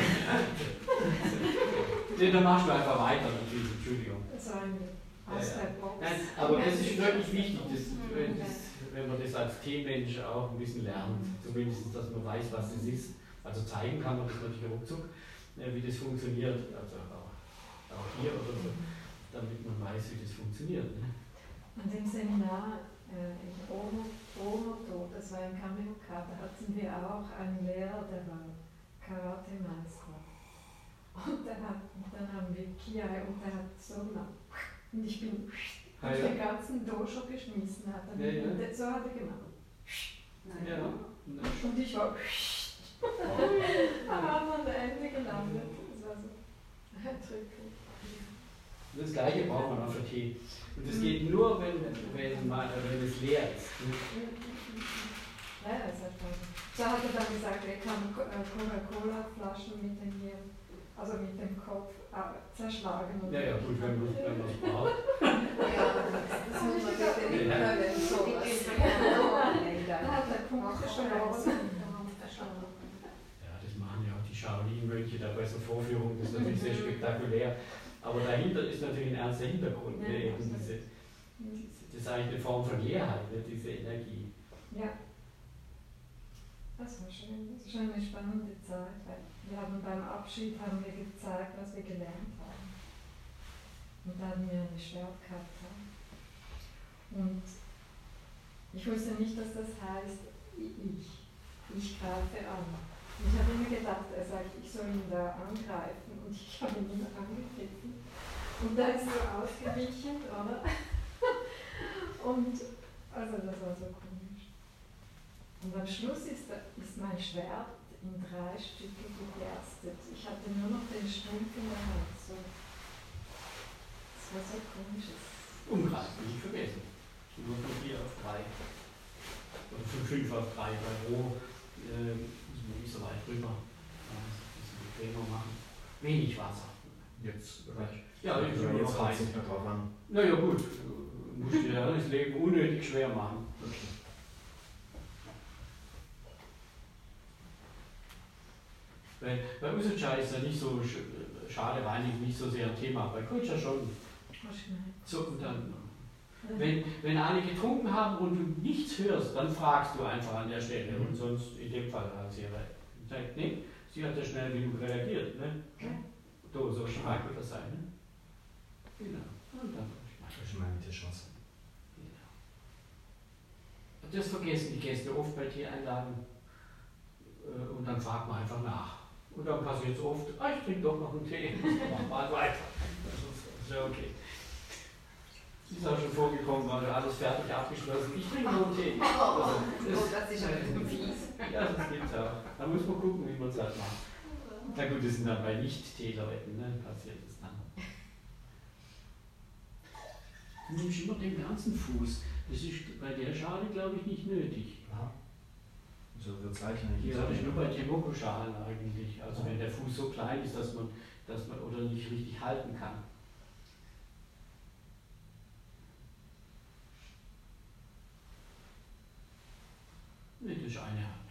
Dann machst du einfach weiter, natürlich, Entschuldigung. So ein aus der Box. Nein, aber das ist wirklich wichtig, wenn man das als Teammensch auch ein bisschen lernt, zumindest, dass man weiß, was das ist. Also zeigen kann man das natürlich ruckzuck, wie das funktioniert, also auch hier oder so, damit man weiß, wie das funktioniert. Ne? An dem Seminar in Omoto, das war in Kamioka, da hatten wir auch einen Lehrer, der war Karate-Meister. Und dann haben wir Kiai und der hat so lang. Und ich bin durch den ganzen Dojo geschmissen. Und so hat er gemacht. Ja. Und ich war am anderen Ende gelandet. Das war so drücklich. Das Gleiche braucht man auch für Tee. Und das geht nur, wenn es leer ist. Ja, das hat man. So hat er dann gesagt, er kann Coca-Cola-Flaschen mit dem hier, also mit dem Kopf zerschlagen. Ja, gut, wenn man es braucht. Das muss man bitte nicht können. Da hat der Punkt verloren. Ja, das machen ja auch die Shaolin-Mönche da bei so Vorführungen, das ist natürlich sehr spektakulär. Aber dahinter ist natürlich ein ernster Hintergrund. Ja, Ne? Eben das ist eigentlich eine Form von Leerheit, ne? Diese Energie. Ja. Das war schön. Das ist schon eine spannende Zeit, weil wir haben beim Abschied gezeigt, was wir gelernt haben. Und da hatten wir eine Schwertkarte. Und ich wusste nicht, dass das heißt, ich greife an. Und ich habe immer gedacht, er sagt, ich soll ihn da angreifen. Und ich habe ihn immer angegriffen. Und da ist er ausgewichen, oder? Und also das war so komisch. Und am Schluss ist mein Schwert in 3 Stücke geberstet. Ich hatte nur noch den Stumpf in der Hand. So. Das war so komisch. Umgreifen, nicht vergessen. Nur von 4 auf 3. Oder von 5 auf 3. Bei Roh müssen wir nicht so weit drüber. Ein bisschen bequemer machen. Wenig Wasser. Jetzt Ja, jetzt kommt es nicht mehr drauf an. Naja, gut. Du musst dir ja das Leben unnötig schwer machen. Okay. Weil bei Usachai ist ja nicht so schade reinigen, nicht so sehr ein Thema. Bei Kutscher schon. So, und dann, wenn alle getrunken haben und du nichts hörst, dann fragst du einfach an der Stelle. Und sonst, in dem Fall hat sie sagt, nee, sie hat ja schnell genug reagiert. Ne? So stark wird das sein. Ne? Genau. Und dann Das ist meine Chance. Genau. Das vergessen die Gäste oft bei Tiereinlagen. Und dann fragt man einfach nach. Und dann passiert es oft, ich trinke doch noch einen Tee. Mach mal weiter. Das ist ja okay. Ist auch schon vorgekommen, war alles fertig abgeschlossen. Ich trinke noch einen Tee. Also, Das ist aber fies. ja, das gibt's auch. Da muss man gucken, wie man es halt macht. Na gut, das sind dann bei Nicht-Teeleuten, ne? Passiert es dann. Du nimmst immer den ganzen Fuß. Das ist bei der Schale, glaube ich, nicht nötig. Aha. So wird es eigentlich Ja, das ist nur bei Temoko-Schalen eigentlich. Also wenn der Fuß so klein ist, dass man oder nicht richtig halten kann. Nee, das ist eine Hand.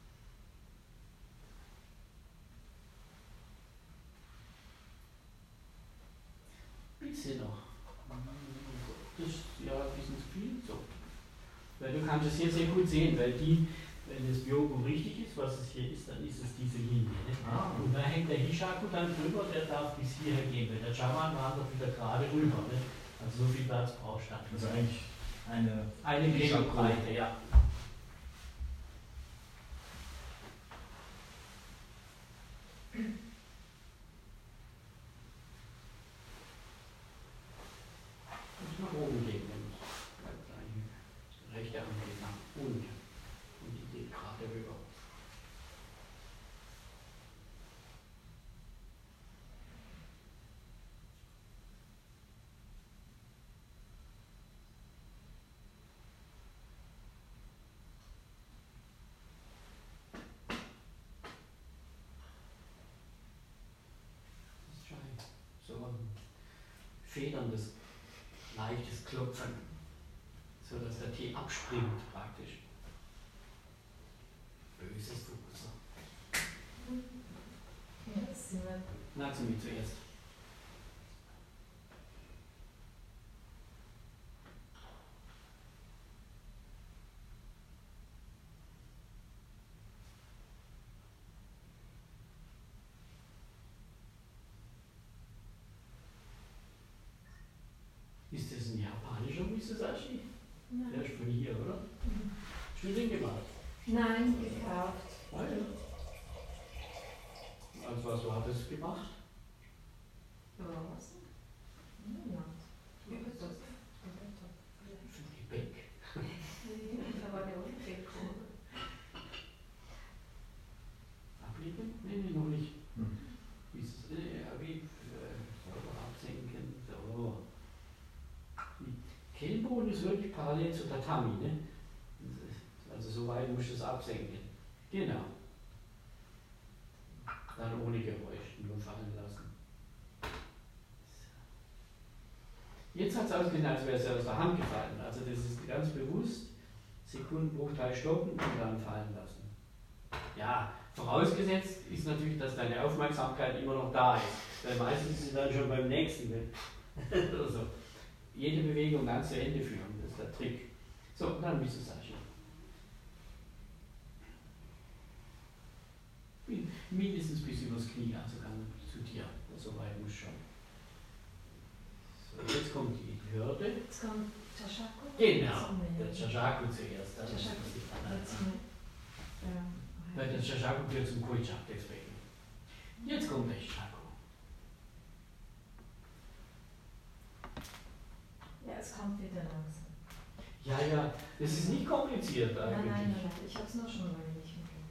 Bisschen noch. Das ist ja ein bisschen zu viel. So. Weil du kannst es hier sehr gut sehen, weil wenn das Byoku richtig ist, was es hier ist, dann ist es diese Linie. Ne? Und da hängt der Hishaku dann drüber, der darf bis hierher gehen. Weil der Jaman wandert wieder gerade rüber. Ne? Also so viel Platz brauchst du dann. Also eigentlich Eine Kegelbreite, ja. Muss nach oben gehen, nämlich. Rechte Arm geht nach unten. Und die geht gerade rüber. So ein federndes, leichtes Klopfen, so dass der Tee abspringt praktisch. Böses Fuß. Na, zu mir zuerst. Ist das ein japanischer Misosashi? Nein. Der ist von hier, oder? Schon den gemacht? Nein, gekauft. Ah, ja. Also was du hattest gemacht? Was? Niemand. Für Gebäck. Da war der Unfall. Ablegen? Nee, noch nicht. Hm. Wie ist es? Wie absenken. So. Kehlboden ist wirklich parallel zu Tatami, ne? Also so weit musst du es absenken. Genau. Dann ohne Geräusch, nur fallen lassen. Jetzt hat es ausgesehen, als wäre es aus der Hand gefallen. Also das ist ganz bewusst, Sekundenbruchteil stoppen und dann fallen lassen. Ja, vorausgesetzt ist natürlich, dass deine Aufmerksamkeit immer noch da ist. Weil meistens ist sie dann schon beim nächsten. Oder so. Jede Bewegung ganz zu Ende führen, das ist der Trick. So, dann Misosashi. Mindestens bis übers Knie, also dann zu dir. So weit muss schon. So, jetzt kommt die Hürde. Jetzt kommt Chashaku. Genau, der Chashaku zuerst. Dann Chashaku. Weil der Chashaku gehört zum Koichak, deswegen. Jetzt kommt der Shaku. Ja, es kommt wieder langsam. Ja, ja, das ist nicht kompliziert eigentlich. Nein, ich habe es nur schon mal nicht mehr gemacht.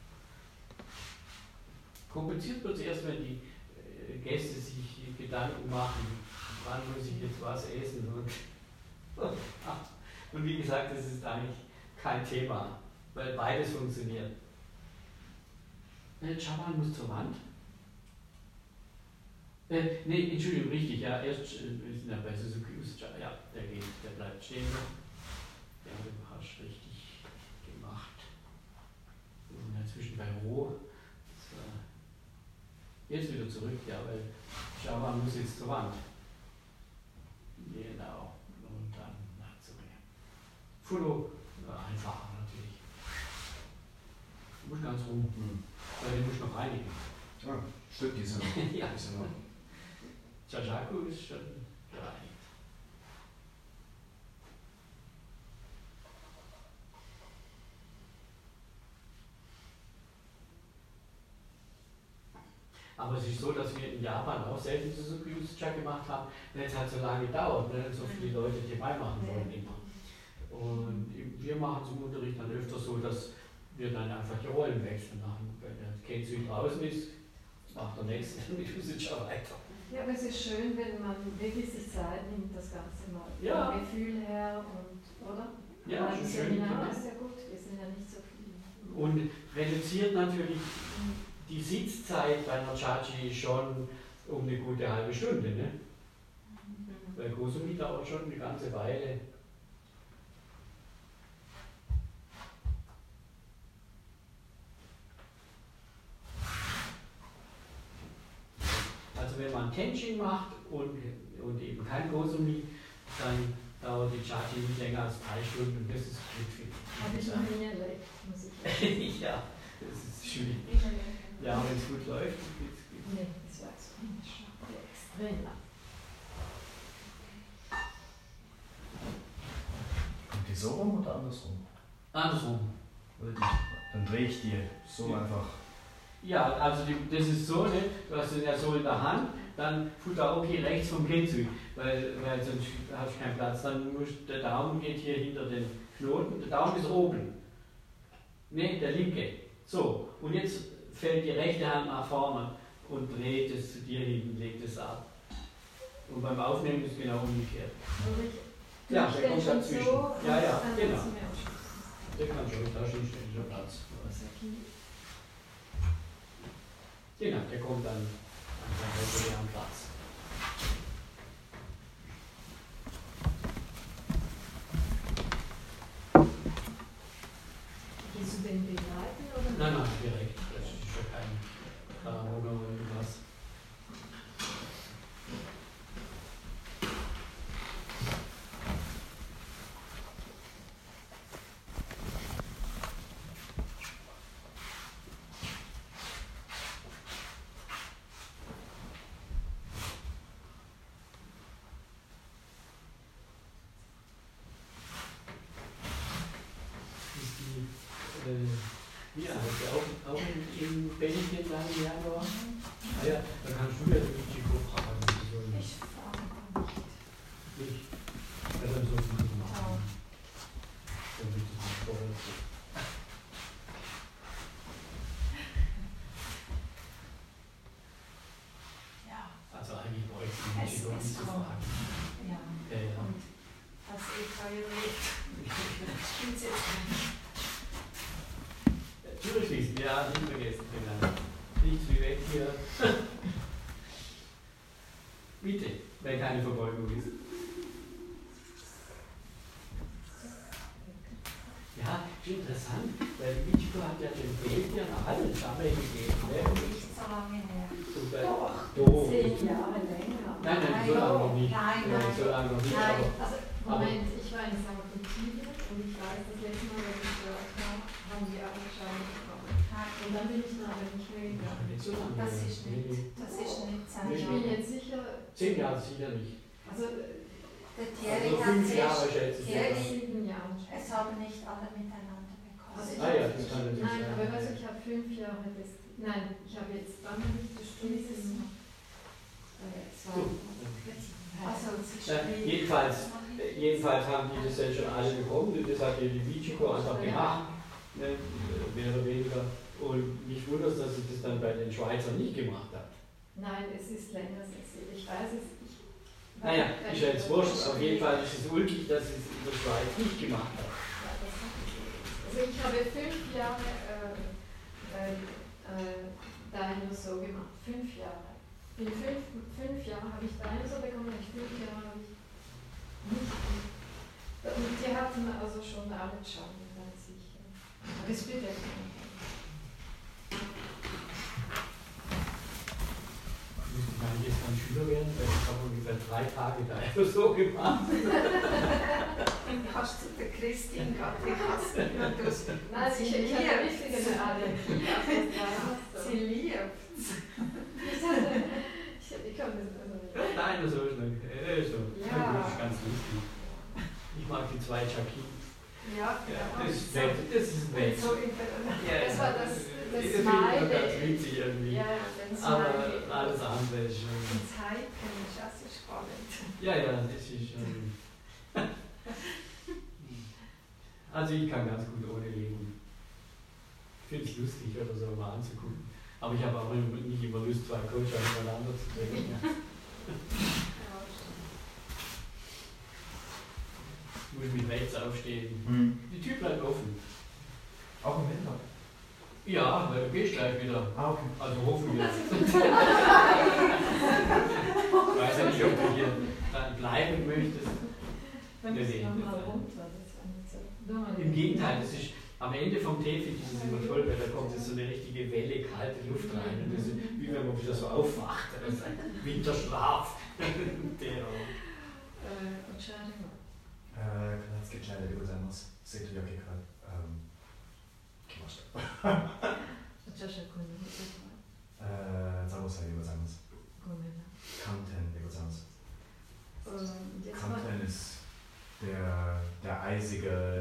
Kompliziert wird es erst, wenn die Gäste sich Gedanken machen, wann muss ich jetzt was essen. Und wie gesagt, das ist eigentlich kein Thema, weil beides funktioniert. Chaban muss zur Wand. Nee, Entschuldigung, richtig, ja, erst bei Suzuki Usucha, ja, der geht, der bleibt stehen. Ja, du hast richtig gemacht. Wir sind inzwischen bei Roh. Jetzt wieder zurück, ja, weil Chaban muss jetzt zur Wand. Genau, und dann nach zurück. Fulo, einfacher natürlich. Du musst ganz rum, weil den musst du noch reinigen. Ah, stimmt, die sind Ja. noch. Chashaku ist schon gereinigt. Aber es ist so, dass wir in Japan auch selten Suzuki Usucha gemacht haben, weil es halt so lange dauert, ne? So viele Leute die beimachen wollen immer. Und wir machen es im Unterricht dann öfter so, dass wir dann einfach die Rollen wechseln machen. Wenn der Kensui draußen ist, macht der Nächste mit Usucha weiter. Ja, aber es ist schön, wenn man wirklich sich Zeit nimmt, das Ganze mal Ja. vom Gefühl her und, oder? Ja, Aber das das ist schön. Seminar ist ja gut, wir sind ja nicht so viele. Und reduziert natürlich die Sitzzeit bei einer Chachi schon um eine gute halbe Stunde. Ne? Weil Kosumi dauert schon eine ganze Weile. Also wenn man Tenshin macht und eben kein Kosumi, dann dauert die Chachi nicht länger als 3 Stunden und das ist gut. Habe ich noch nie erlebt, muss ich sagen. Ja, das ist schwierig. Ja, wenn es gut läuft, geht's. Nee, das war extrem lang. so rum oder andersrum? Andersrum. Oder dann drehe ich die so einfach. Ja, also das ist so, ne? Du hast den ja so in der Hand, dann Futter okay rechts vom Kennzug, weil sonst hast du keinen Platz. Dann der Daumen geht hier hinter den Knoten, der Daumen ist oben. Ne, der linke. So, und jetzt fällt die rechte Hand nach vorne und dreht es zu dir hin, legt es ab. Und beim Aufnehmen ist es genau umgekehrt. Ja, der kommt dazwischen. So, Ja, genau. genau. Der kann schon, da ist schon Platz. Genau, der kommt dann an seinen regulären Platz. Gehst du den begleiten oder? Nein, direkt. Das ist ja kein Karamono oder irgendwas. Wie alt? Auch in Belgien lang im Januar? Ah ja, dann kannst du ja die Chico fragen. Ich frage nicht. Nicht? Ja, dann sollst du das machen. Dann wird das nicht vorwärts. Ja. Also eigentlich bräuchte ich die Chico nicht zu fragen. Ja. Und das lebt. Spielt jetzt nicht. Türe schließen, ja, nicht vergessen, genau. Nichts wie weg hier. Bitte, wenn keine Verbeugung ist. Ja, ist interessant, weil Michiko hat ja den Belgiern alle Schamme gegeben. Ne? Nicht so lange her. Doch. 10 Jahre länger. Nein, so lange noch nicht. Nein. So lange noch nicht. Nein. Also, Moment, ich war in St. Tibet und ich weiß, das letzte Mal, als ich dort war, haben die auch Scheine bekommen. Und dann bin ich nachher nicht mehr gegangen. Nicht so lange. Das ist nicht Zeit. Ich bin jetzt sicher, 10 Jahre sicher nicht. also Der Thierry Also hat 5 Jahre sich, schätze ich. Thierry, 7 Jahre. es haben nicht alle miteinander bekommen. Also Ah ja, das kann natürlich Nein, sein. aber weißt du, ich habe 5 Jahre das. Nein, ich habe jetzt dann nicht dieses. So. Also, es ist Jedenfalls haben die das dann schon alle bekommen. Das hat die Michiko einfach gemacht. Ne, mehr oder weniger. Und mich wundert, dass sie das dann bei den Schweizern nicht gemacht hat. Nein, es ist länger sexuell. Ich weiß es nicht. Naja, ist ja jetzt wurscht. Auf jeden Fall ist es ulkig, dass sie es in der Schweiz nicht gemacht hat. Ja, das hat also ich habe 5 Jahre Dino so gemacht. 5 Jahre. In 5 Jahren habe ich Dino so bekommen, in 5 Jahren habe ich nicht. Und die hatten also schon alle Schaden, ganz sicher. Aber es wird ja nicht. Ich meine, jetzt kann Schüler werden, weil ich habe ungefähr 3 Tage da einfach so gemacht. Dann hast du der Christine gerade die Kasse und du hast Nein, ich habe richtig eine Allergie auf das sie liebt. Ich kann das also nicht. Nein, das ist nicht. So. Ja. Das ist ganz lustig. Ich mag die 2 Jackie. Ja, Ja, das ist nett. Das ist nett. So Ja, Das war das finde ich Smile. noch ganz witzig irgendwie. Ja, den Aber Smile. alles andere ist schon. ins Hiken, das ist spannend. Ja, das ist schon. Also ich kann ganz gut ohne leben. Ich finde es lustig, oder so mal anzugucken. Aber ich habe auch nicht immer Lust, 2 Coaches übereinander zu bringen. Ich muss mit rechts aufstehen. Die Tür bleibt offen. Auch im Winter? Ja, weil du gehst gleich wieder. Ah, okay. Also hoffen wir. Ich weiß ja nicht, ob du hier dann bleiben möchtest. Dann Nee, müssen nee, wir mal das- runter. Das war nicht so. Im Gegenteil, das ist am Ende vom Käfig ist es immer toll, weil da kommt jetzt so eine richtige Welle kalte Luft rein. Und das ist wie wenn man wieder so aufwacht. Das ist ein Winterschlaf. Der. お茶でも。 片付けチャンネルでございます。生徒だけから来ました。 お茶食のザボサイでございます。 ごめんな。 Kantenでございます。 Jetzt mal. Kanten ist der eisige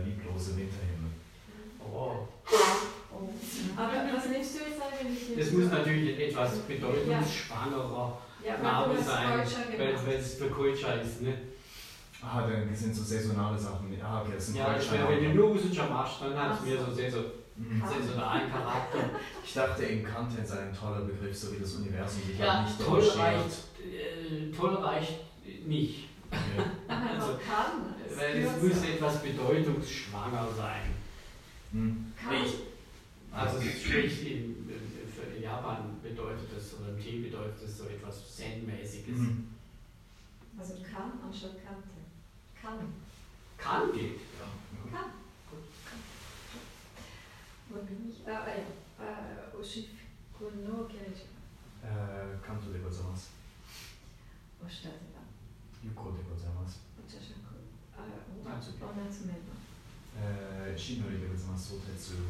Das muss natürlich ein etwas bedeutungsschwangerer Ja, Name weil du sein, hast Kulcha weil gemacht. es für Kulcha ist. Ne? Ah, dann sind so saisonale Sachen. Ah, okay, das sind Ja, das wäre, wenn du nur Usucha machst, dann hat es mir so saisonalen Charakter. Ich dachte eben, Content sei ein toller Begriff, so wie das Universum sich Ja, halt nicht toll durchsteht. reicht nicht. Okay. Also, kann. weil es muss etwas bedeutungsschwanger sein. Kann. Also sprich, in Japan bedeutet das, oder im Tee bedeutet das so etwas Zen-mäßiges. Also kann anstatt kannte. Kann. Kann geht. Kann. Wo bin ich? Oshikuno Kereji. Kanto de gozaimasu. Oshitazera. Yuko de gozaimasu. Ochashaku. Natsume. Onatsumeba. Shinori de gozaimasu sotetsu.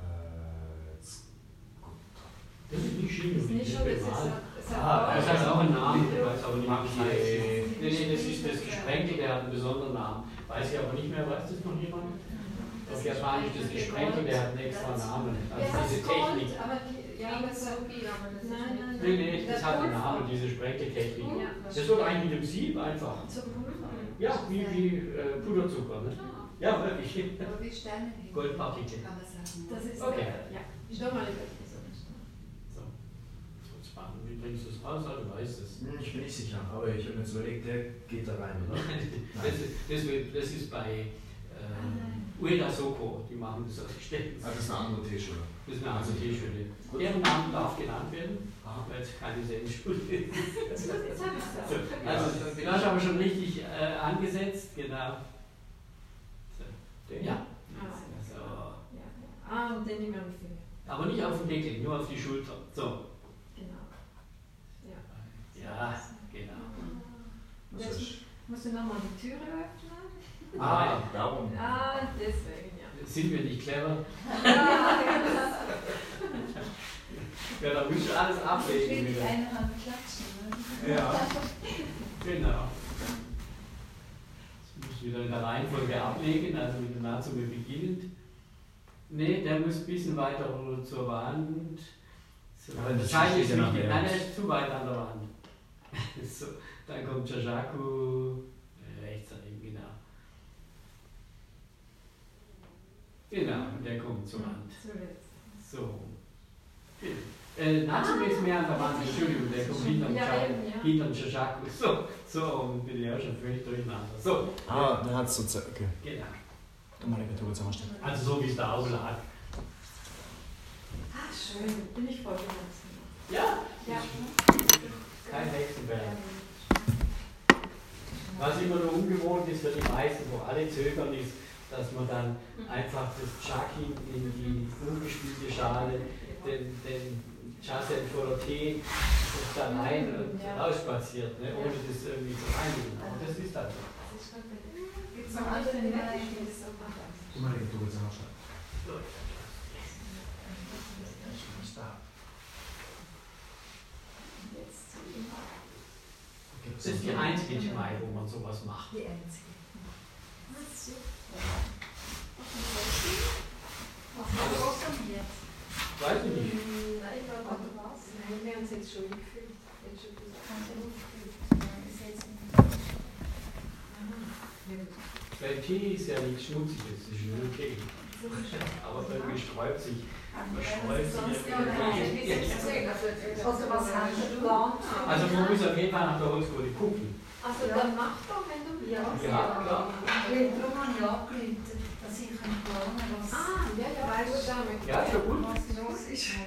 Das ist nicht schön, Das ist nicht schon, das ist das heißt auch einen Namen, ich weiß aber nicht, wie es heißt. Okay. Nee, das ist das Gesprenkel, der hat einen besonderen Namen. Weiß ich aber nicht mehr, weiß das noch jemand? Auf Japanisch das Gesprenkel, der hat einen extra Namen. Also diese Technik. Ja, das ist okay, aber das ist Nein, Nee, das hat einen Namen, diese Sprenkeltechnik. Das wird eigentlich mit dem Sieb einfach. Ja, wie Puderzucker. Ne? Ja, wirklich. Aber wie Steine Goldpartikel. kann man sagen. Das ist Okay. ja. Ich noch mal über So. Das wird spannend. Wie bringst du es raus? Also, du weißt es. Ich bin nicht sicher, aber ich habe mir jetzt überlegt, der geht da rein, oder? Das ist bei Ueda Soko, die machen das aus Geständnis. Ah, das ist eine andere Teeschule. Das ist eine andere Teeschule. Deren Name darf genannt werden, weil es keine Zen-Schule ist. Also, du hast aber schon richtig angesetzt, genau. So. Ja. So. Und den nehmen wir am Finger. Aber nicht auf den Deckel, nur auf die Schulter. So. Genau. Ja, genau. Das ist Musst du nochmal die Türe öffnen? darum. Deswegen, ja. Sind wir nicht clever? Ja, Ja, da müsst ihr alles ablegen Mit wieder. einer Hand klatschen. Ne? Ja, genau. Das muss ich wieder in der Reihenfolge ablegen, also mit der Natsume beginnend. Ne, der muss ein bisschen weiter zur Wand. So, Aber das das Schein ist steht ja wichtig. nachher. Nein, er ist zu weit an der Wand. So, dann kommt Jajaku rechts daneben, genau. Genau, und der kommt zur Wand. zuletzt. So. Natsume ist mehr an der Wand, Entschuldigung, der kommt hinterm Jajaku. So, und bin ich auch schon völlig durcheinander. So. Ah, dann hat es so. Okay. Genau. Also, Also so wie es da auch lag. Schön, bin ich voll gewachsen. Ja, Ja. kein Hexenwerk. Was immer nur ungewohnt ist für die meisten, wo alle zögern, ist, dass man dann einfach das Chaki in die ungespülte Schale, den Chasen voller Tee, da rein und rausspaziert, ne, ohne das irgendwie zu reinigen. Und das ist halt so. Gibt es noch andere Beispiele? Das ist die einzige Chimay, wo man sowas macht. Die einzige. Weiß ich nicht. Nein, ich glaube, du warst. Nein, wir haben es jetzt schon gefühlt. Jetzt schon gesagt. Weil Tee ist ja nichts Schmutziges, es ist nur Tee. Aber irgendwie sträubt sich. Also man muss auf jeden Fall nach der Holzkohle gucken. Also dann mach doch, wenn du willst. Ja, klar. Darum habe ich angerufen, dass ich planen kann, was Ja, weißt du damit. Ja, schon gut. was los ist.